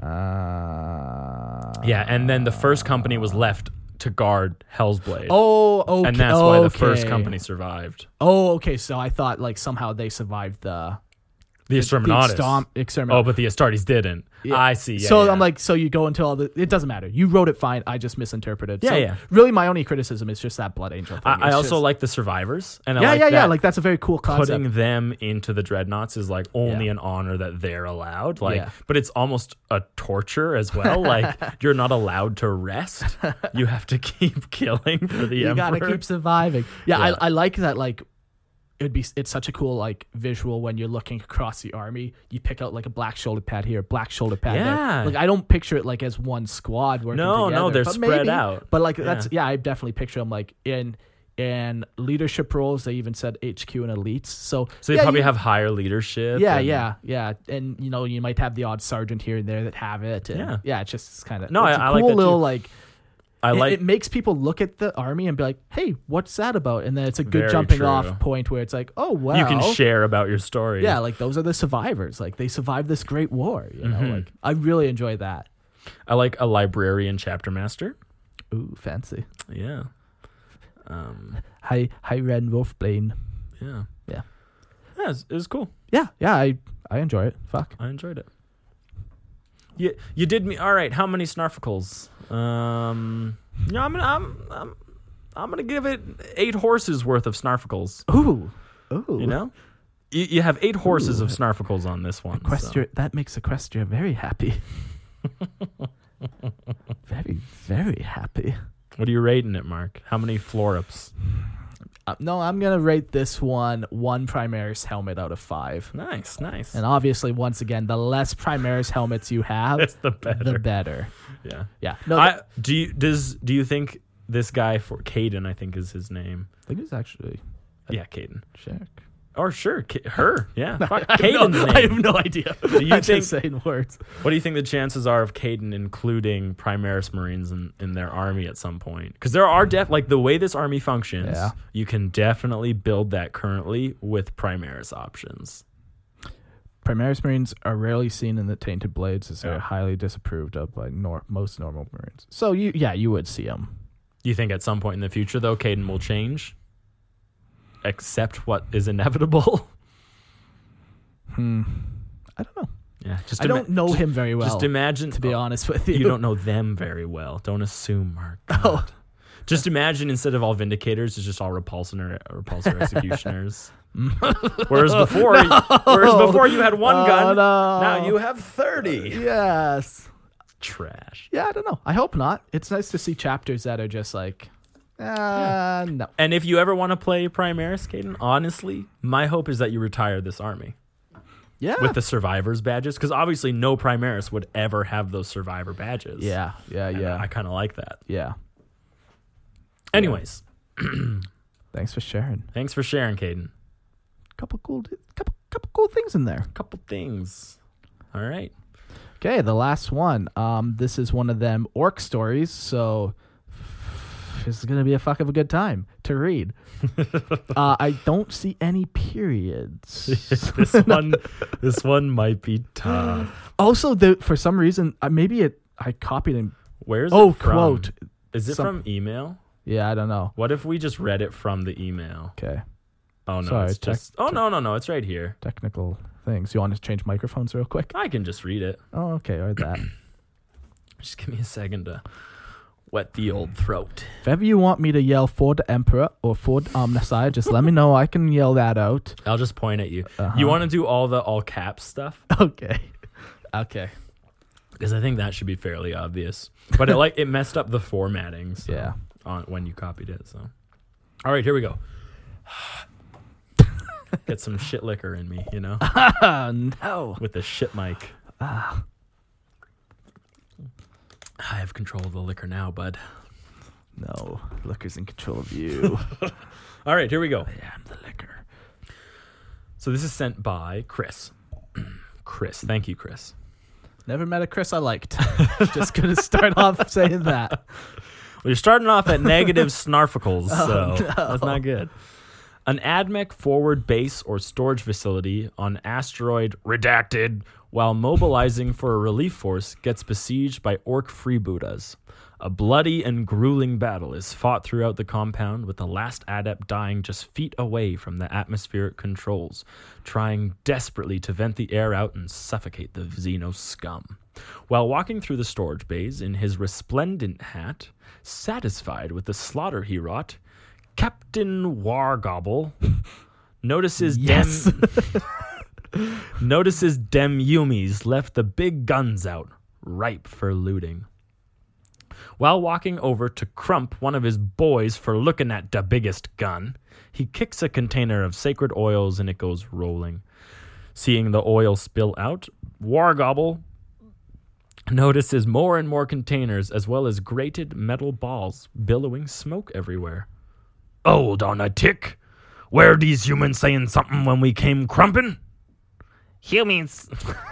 Uh, Yeah, and then the first company was left to guard Hell's Blade. Oh, okay. and that's why the first okay. company survived. Oh, okay. So I thought like somehow they survived the The the Exterminatus. exterm- extermin- Oh, but the Astartes didn't. Yeah. I see. Yeah, so yeah. I'm like, so you go into all the. It doesn't matter. You wrote it fine. I just misinterpreted. Yeah, so yeah. Really, my only criticism is just that Blood Angel thing. I, I It's also just- like the survivors, and I Yeah, like yeah, yeah. that Like that's a very cool concept. putting them into the dreadnoughts is like only Yeah. an honor that they're allowed. Like, Yeah. but it's almost a torture as well. Like you're not allowed to rest. You have to keep killing for the you emperor. gotta keep surviving. Yeah, Yeah. I, I like that. Like, it would be. It's such a cool like visual when you're looking across the army. You pick out like a black shoulder pad here, black shoulder pad Yeah. there. Like I don't picture it like as one squad working No, together. no, they're but spread maybe. out. But like that's yeah, I definitely picture them like in in leadership roles. They even said H Q and elites. So so they yeah, probably you- have higher leadership. Yeah, and- yeah, yeah, and you know you might have the odd sergeant here and there that have it. And Yeah. yeah, it's just kind of No, it's I- a I like cool that little too. like. I it, like. it makes people look at the army and be like, "Hey, what's that about?" And then it's a good Very jumping true. off point where it's like, "Oh, well, you can share about your story. yeah, like those are the survivors. Like they survived this great war. You know, Mhm. like I really enjoy that. I like a librarian chapter master. Ooh, fancy. Yeah. Um. Hi, hi, Ren Wolfbane. Yeah. Yeah. Yeah, it was, it was cool. Yeah, yeah, I I enjoy it. Fuck. I enjoyed it. You you did me all right. How many snarficles? Um, no, I'm gonna I'm I'm I'm gonna give it eight horses worth of snarficles. Ooh, ooh. You know, you, you have eight horses Ooh. of snarficles on this one. so- Equestria, that makes Equestria very happy. very, very happy. What are you rating it, Mark? How many florups? Uh, no, I'm gonna rate this one one Primaris helmet out of five. Nice, nice. And obviously, once again, the less Primaris helmets you have, That's the better. the better. Yeah. Yeah. No, I th- do you does do you think this guy for Caden, I think is his name. I think it's actually Yeah, Caden. Shaq. Or sure, Ca- her. Yeah. Fuck, I have Caden's no, name. I have no idea. Do you I'm think- just saying words? What do you think the chances are of Caden including Primaris Marines in, in their army at some point? Because there are def like the way this army functions, Yeah. you can definitely build that currently with Primaris options. Primaris Marines are rarely seen in the Tainted Blades, as Yeah. they're highly disapproved of by nor- most normal Marines. So you, yeah, you would see them. Do you think at some point in the future though Caden will change? Accept what is inevitable? Hmm. I don't know. Yeah. Just I ima- don't know just- him very well. Just imagine to be oh, honest with you, you don't know them very well. Don't assume, Mark. Oh. God. Just imagine instead of all Vindicators, it's just all Repulsor, Repulsor Executioners. whereas before, whereas before you had one Oh, gun, no. now you have thirty. Yes. Trash. Yeah, I don't know. I hope not. It's nice to see chapters that are just like, uh, no. And if you ever want to play Primaris, Caden, honestly, my hope is that you retire this army Yeah. with the Survivors badges, because obviously no Primaris would ever have those Survivor badges. yeah, yeah, And yeah, I kind of like that. yeah. Anyways, Thanks for sharing. thanks for sharing, Caden. Couple cool, couple, couple cool things in there. Couple things. All right. Okay, the last one. Um, this is one of them orc stories, so this is gonna be a fuck of a good time to read. uh, I don't see any periods. this one, this one might be tough. Also, the for some reason, uh, maybe it I copied and Where's oh it from? quote. Is it Some- from email? Yeah, I don't know. What if we just read it from the email? Okay, Oh no, Sorry, it's tech- just. Oh no, no, no, it's right here. technical things. You want to change microphones real quick? I can just read it. Oh, okay, or that. Just give me a second to wet the old throat. If ever you want me to yell for the Emperor or for the Omnissiah, just let me know. I can yell that out. I'll just point at you. Uh-huh. You want to do all the all caps stuff? Okay. Okay. Because I think that should be fairly obvious. But it like it messed up the formatting. So, Yeah. On when you copied it. So, all right, here we go. Get some shit liquor in me, you know, Uh, no. with the shit mic. Ah. I have control of the liquor now, bud. No. Liquor's in control of you. All right, here we go. I am the liquor. So this is sent by Chris. Chris, thank you, Chris. Never met a Chris I liked. Just gonna start off saying that. Well, you're starting off at negative snarficles, so Oh, no. that's not good. An AdMech forward base or storage facility on asteroid redacted while mobilizing for a relief force gets besieged by orc freebooters. A bloody and grueling battle is fought throughout the compound, with the last adept dying just feet away from the atmospheric controls, trying desperately to vent the air out and suffocate the Xeno scum. While walking through the storage bays in his resplendent hat, satisfied with the slaughter he wrought, Captain Wargobble notices Yes. dem notices dem Yumis left the big guns out, ripe for looting. While walking over to crump one of his boys for looking at the biggest gun, he kicks a container of sacred oils and it goes rolling. Seeing the oil spill out, Wargobble notices more and more containers as well as grated metal balls billowing smoke everywhere. Hold on a tick. Were these humans saying something when we came crumping? Humans!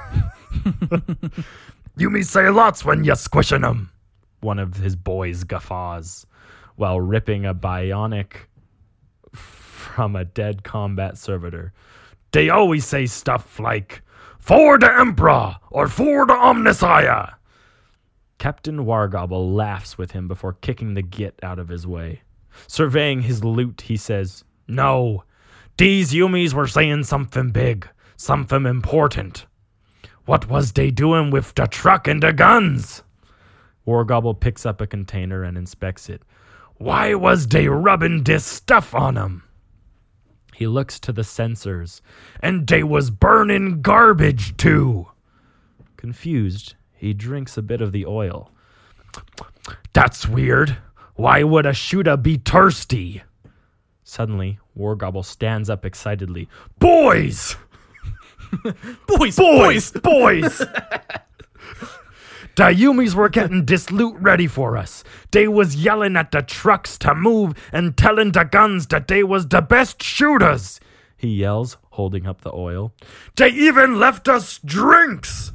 You me say lots when you squishing them. One of his boys guffaws while ripping a bionic from a dead combat servitor. They always say stuff like, for the Emperor or for the Omnissiah. Captain Wargobble laughs with him before kicking the git out of his way. Surveying his loot, he says, No, these Yumis were saying something big, something important. What was they doing with the truck and the guns? Wargobble picks up a container and inspects it. Why was they rubbing this stuff on 'em? He looks to the sensors. And they was burning garbage too. Confused, he drinks a bit of the oil. That's weird. Why would a shooter be thirsty? Suddenly, Wargobble stands up excitedly. Boys! Boys, Boys! Boys! The Yumis were getting this loot ready for us. They was yelling at the trucks to move and telling the guns that they was the best shooters. He yells, holding up the oil. They even left us drinks.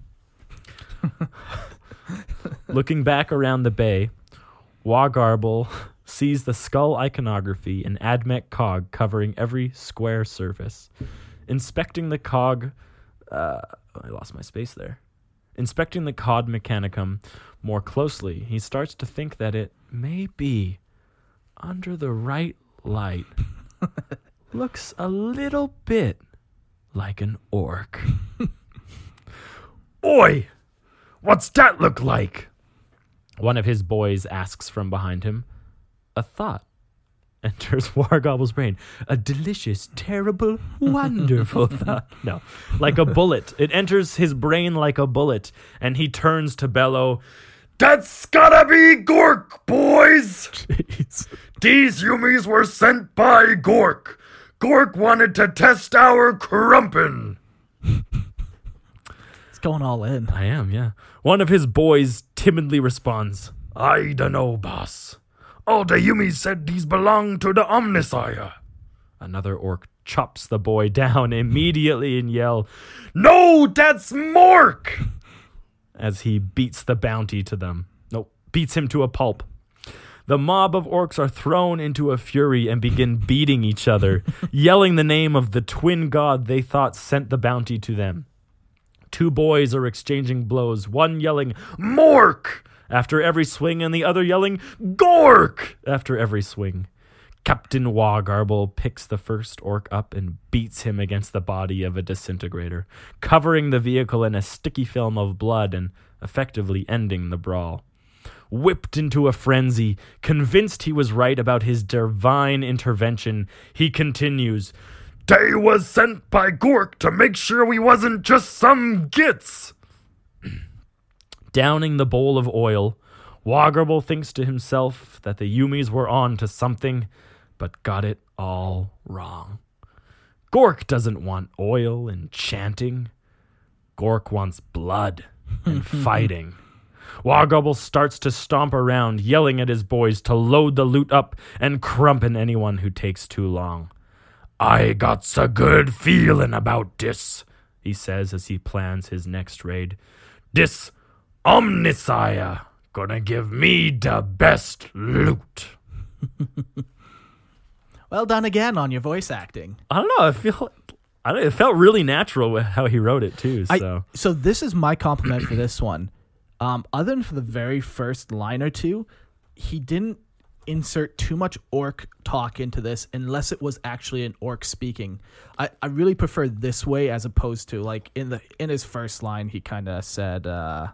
Looking back around the bay, Wargobble sees the skull iconography in AdMech cog covering every square surface. Inspecting the cog... Uh, I lost my space there. Inspecting the cod mechanicum more closely, he starts to think that it may be, under the right light, looks a little bit like an orc. Oi! What's that look like? One of his boys asks from behind him. A thought enters Wargobble's brain. A delicious, terrible, wonderful thought. No, like a bullet. It enters his brain like a bullet, and he turns to bellow, That's gotta be Gork, boys! Jeez. These Yumis were sent by Gork. Gork wanted to test our crumpin'. It's going all in. I am, yeah. One of his boys timidly responds, I dunno, boss. All the Yumis said these belong to the Omnissiah. Another orc chops the boy down immediately and yell, No, that's Mork! as he beats the bounty to them. Nope, beats him to a pulp. The mob of orcs are thrown into a fury and begin beating each other, yelling the name of the twin god they thought sent the bounty to them. Two boys are exchanging blows, one yelling, "Mork!" after every swing, and the other yelling, "Gork!" after every swing. Captain Wargarble picks the first orc up and beats him against the body of a disintegrator, covering the vehicle in a sticky film of blood and effectively ending the brawl. Whipped into a frenzy, convinced he was right about his divine intervention, he continues, "They was sent by Gork to make sure we wasn't just some gits." Downing the bowl of oil, Wargarble thinks to himself that the Yumis were on to something, but got it all wrong. Gork doesn't want oil and chanting. Gork wants blood and fighting. Wargarble starts to stomp around, yelling at his boys to load the loot up and crumpin' anyone who takes too long. "I got a good feeling about this," he says as he plans his next raid. "This Omnissiah gonna give me the best loot." Well done again on your voice acting. I don't know. I feel I don't, it felt really natural with how he wrote it too. So I, so this is my compliment for this one. Um, other than for the very first line or two, he didn't insert too much orc talk into this unless it was actually an orc speaking. I, I really prefer this way as opposed to like in the in his first line he kind of said uh,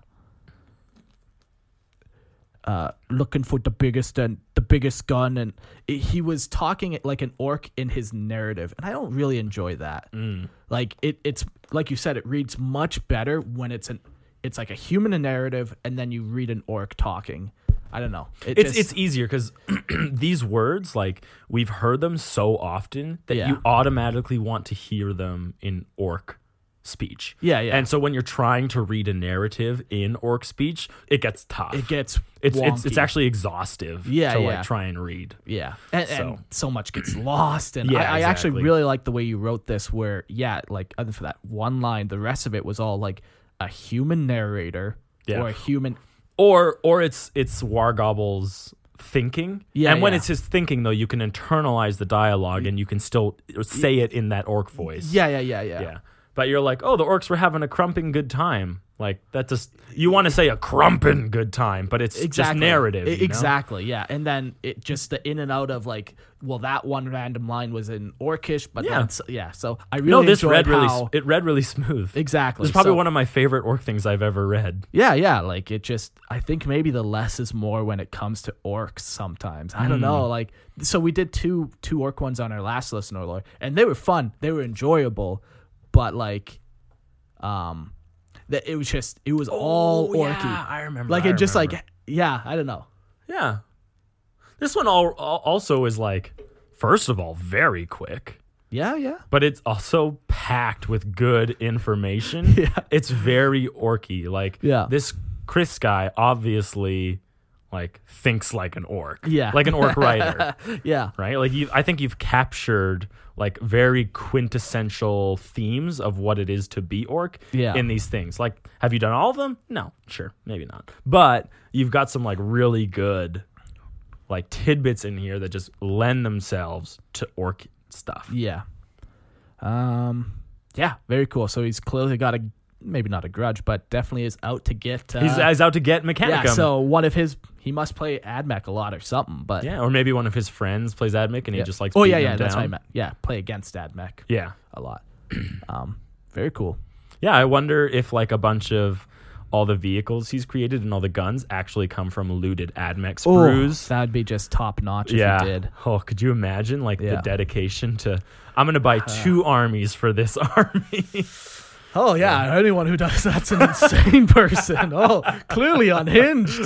uh, looking for the biggest and the biggest gun, and it, he was talking it like an orc in his narrative, and I don't really enjoy that. Mm. Like it it's like you said, it reads much better when it's an it's like a human narrative and then you read an orc talking. I don't know. It it's just, it's easier because these words, like we've heard them so often that Yeah. you automatically want to hear them in orc speech. Yeah, yeah. And so when you're trying to read a narrative in orc speech, it gets tough. it gets it's it's wonky. it's actually exhaustive. Yeah, to yeah. like try and read. Yeah, and so, So. and so much gets lost, and Yeah, I, I actually exactly. really like the way you wrote this. Where yeah, like other for that one line, the rest of it was all like a human narrator Yeah. or a human. Or or it's it's Wargobble's thinking. Yeah, and when yeah. it's his thinking though, you can internalize the dialogue and you can still say it in that orc voice. Yeah, yeah, yeah, yeah. Yeah. But you're like, oh, the orcs were having a crumping good time. Like that just you want to say a crumping good time, but it's just Exactly. narrative. I- you know? Exactly. Yeah, and then it just the in and out of like, well, that one random line was in Orcish, but Yeah. yeah, so, yeah. So I really No, this enjoyed read really how, s- it read really smooth. exactly. It's probably So- one of my favorite orc things I've ever read. Yeah, yeah. Like it just, I think maybe the less is more when it comes to orcs sometimes. I don't Hmm. know. Like, so we did two two orc ones on our last listener lore, and they were fun. They were enjoyable, but like, um, that it was just it was all Oh, orky. yeah, I remember. Like I it just remember. like yeah. I don't know. Yeah. This one all, all also is like, first of all, very quick. Yeah, yeah. But it's also packed with good information. Yeah. It's very orky. Like Yeah. this Chris guy obviously like thinks like an orc. Yeah. Like an orc writer. Yeah. Right? Like you I think you've captured like very quintessential themes of what it is to be orc Yeah. in these things. Like, have you done all of them? No, sure, maybe not. But you've got some like really good like tidbits in here that just lend themselves to orc stuff. Yeah. Um. Yeah. Very cool. So he's clearly got a maybe not a grudge, but definitely is out to get. Uh, He's, he's out to get Mechanicum. yeah. So one of his he must play Admech a lot or something. But Yeah, or maybe one of his friends plays Admech and he yeah. just likes Oh yeah, beating yeah. him That's down. what I meant. Yeah. Play against Admech Yeah. a lot. um. Very cool. Yeah, I wonder if like a bunch of all the vehicles he's created and all the guns actually come from looted Admech sprues. that'd be just top notch if yeah. he did. Oh, could you imagine like the Yeah. dedication to I'm going to buy two armies for this army. Oh yeah, anyone who does that's an insane person. Oh, clearly unhinged.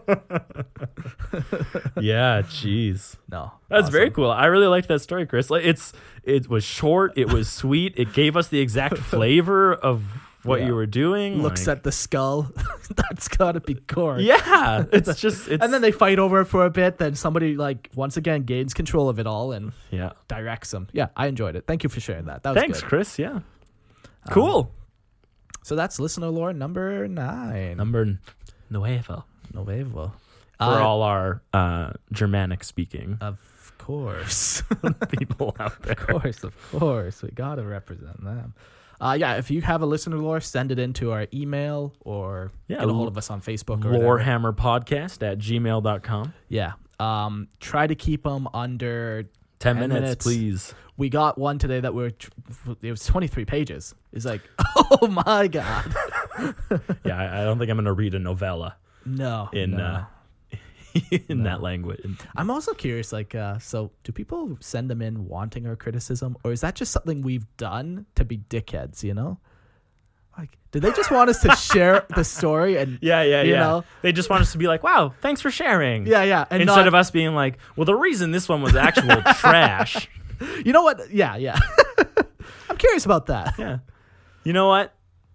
Yeah, jeez. No, That's awesome. very cool. I really liked that story, Chris. Like it's it was short, it was sweet, it gave us the exact flavor of what Yeah. you were doing. Looks like, at the skull. That's gotta be Gork. yeah, it's just it's And then they fight over it for a bit. Then somebody like once again gains control of it all and yeah. directs them. Yeah, I enjoyed it. Thank you for sharing that. That was Thanks, good. Chris. Yeah, cool. So that's listener lore number nine. Number nuevo. Nuevo. For Uh, all our uh, Germanic speaking Of course. people out there. Of course, of course. We got to represent them. Uh, yeah, if you have a listener lore, send it into our email or Yeah, get a hold of us on Facebook or whatever. Lorehammer Podcast at gmail dot com. Yeah. Um, try to keep them under Ten, ten minutes, minutes. please. We got one today that were, it was twenty-three pages. It's like, oh my God. Yeah, I, I don't think I'm going to read a novella No. in no. uh, in that language. I'm also curious, like, uh, so do people send them in wanting our criticism, or is that just something we've done to be dickheads, you know? Like, do they just want us to share the story and Yeah, yeah, you yeah. know? They just want us to be like, wow, thanks for sharing. Yeah, yeah. And Instead not- of us being like, well, the reason this one was actual trash. You know what? Yeah, yeah. I'm curious about that. Yeah. You know what?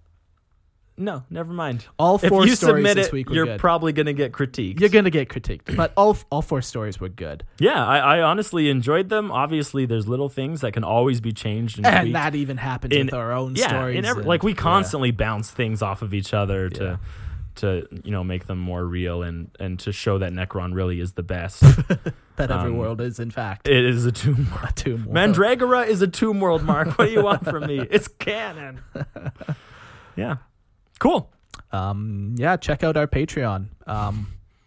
No, never mind. All four if you stories submit this it, week were you're good. probably going to get critiqued. You're gonna get critiqued, but all all four stories were good, yeah, I, I honestly enjoyed them. Obviously, there's little things that can always be changed and, and tweaked. that even happens in with our own yeah, stories. in every, and- like we yeah. constantly bounce things off of each other to Yeah. to you know make them more real and and to show that Necron really is the best. that every um, world is in fact It is a tomb world. a tomb world. Mandragora is a tomb world, Mark. What do you want from me? It's canon. Yeah. Cool. Um, yeah, check out our Patreon. Um,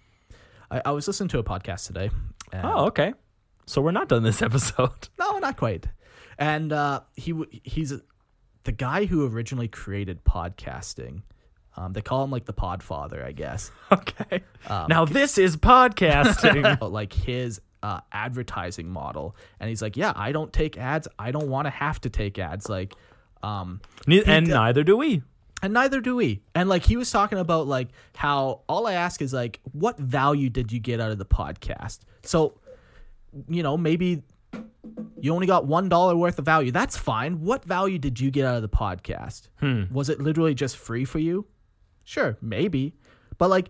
I, I was listening to a podcast today. And Oh, okay. So we're not done this episode. No, not quite. And uh, he w- he's the guy who originally created podcasting. Um, they call him like the Podfather, I guess. Okay. Um, now this is podcasting. But like his uh, advertising model, and he's like, yeah, I don't take ads. I don't want to have to take ads. Like, um, Ne- and d- neither do we. and neither do we. And like he was talking about like how all I ask is like, what value did you get out of the podcast? So, you know, maybe you only got one dollar worth of value. That's fine. What value did you get out of the podcast? Hmm. Was it literally just free for you? Sure, maybe. But like,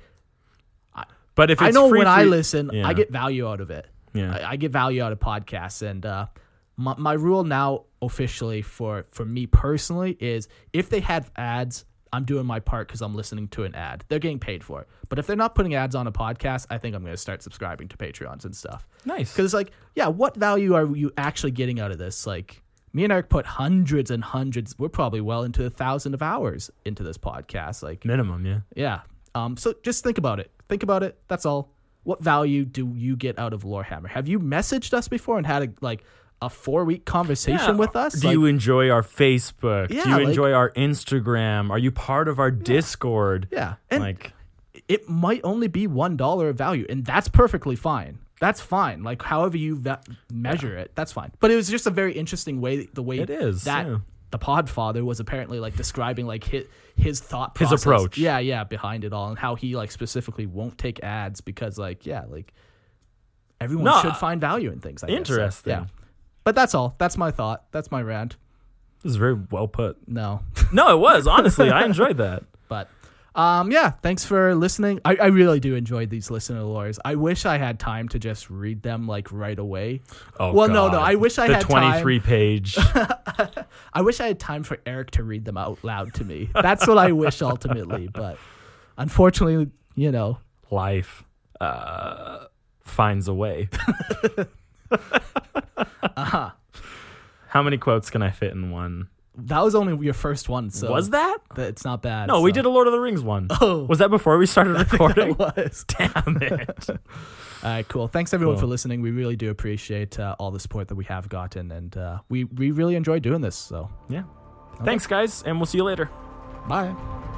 But if it's I know free when for I you- listen, Yeah. I get value out of it. Yeah. I, I get value out of podcasts, and uh, my my rule now officially for for me personally is if they had ads, I'm doing my part because I'm listening to an ad. They're getting paid for it. But if they're not putting ads on a podcast, I think I'm going to start subscribing to Patreons and stuff. Nice. Because it's like, yeah, what value are you actually getting out of this? Like, me and Eric put hundreds and hundreds. We're probably well into a thousand of hours into this podcast. Like, Minimum, yeah. yeah. Um. So just think about it. Think about it. That's all. What value do you get out of Lorehammer? Have you messaged us before and had a like a four week conversation Yeah. with us? Do Like, you enjoy our Facebook? Yeah, Do you like- enjoy our Instagram? Are you part of our Discord? yeah. And like, it might only be one dollar of value, and that's perfectly fine. That's fine. Like however you va- measure it, that's fine. But it was just a very interesting way. The way It is, that yeah. the Podfather was apparently like describing like his his thought His process. approach. Yeah, yeah, behind it all, and how he like specifically won't take ads because like yeah, like everyone No, should find value in things. I guess. So, Interesting. yeah. But that's all. That's my thought. That's my rant. this is very well put. No. No, it was. Honestly, I enjoyed that. But um, yeah, thanks for listening. I, I really do enjoy these listener lores. I wish I had time to just read them like right away. Oh, well, no, no. God. I wish I the had twenty-three page. time. I wish I had time for Eric to read them out loud to me. That's what I wish ultimately. But unfortunately, you know. Life uh, finds a way. Uh-huh. How many quotes can I fit in one? That was only your first one, so was that? that it's not bad. No, we so. did a Lord of the Rings one. Oh. Was that before we started recording? It was. Damn it. All right, cool. Thanks everyone Cool. for listening. We really do appreciate uh, all the support that we have gotten, and uh, we we really enjoy doing this. So, Yeah. Thanks, guys, and we'll see you later. bye.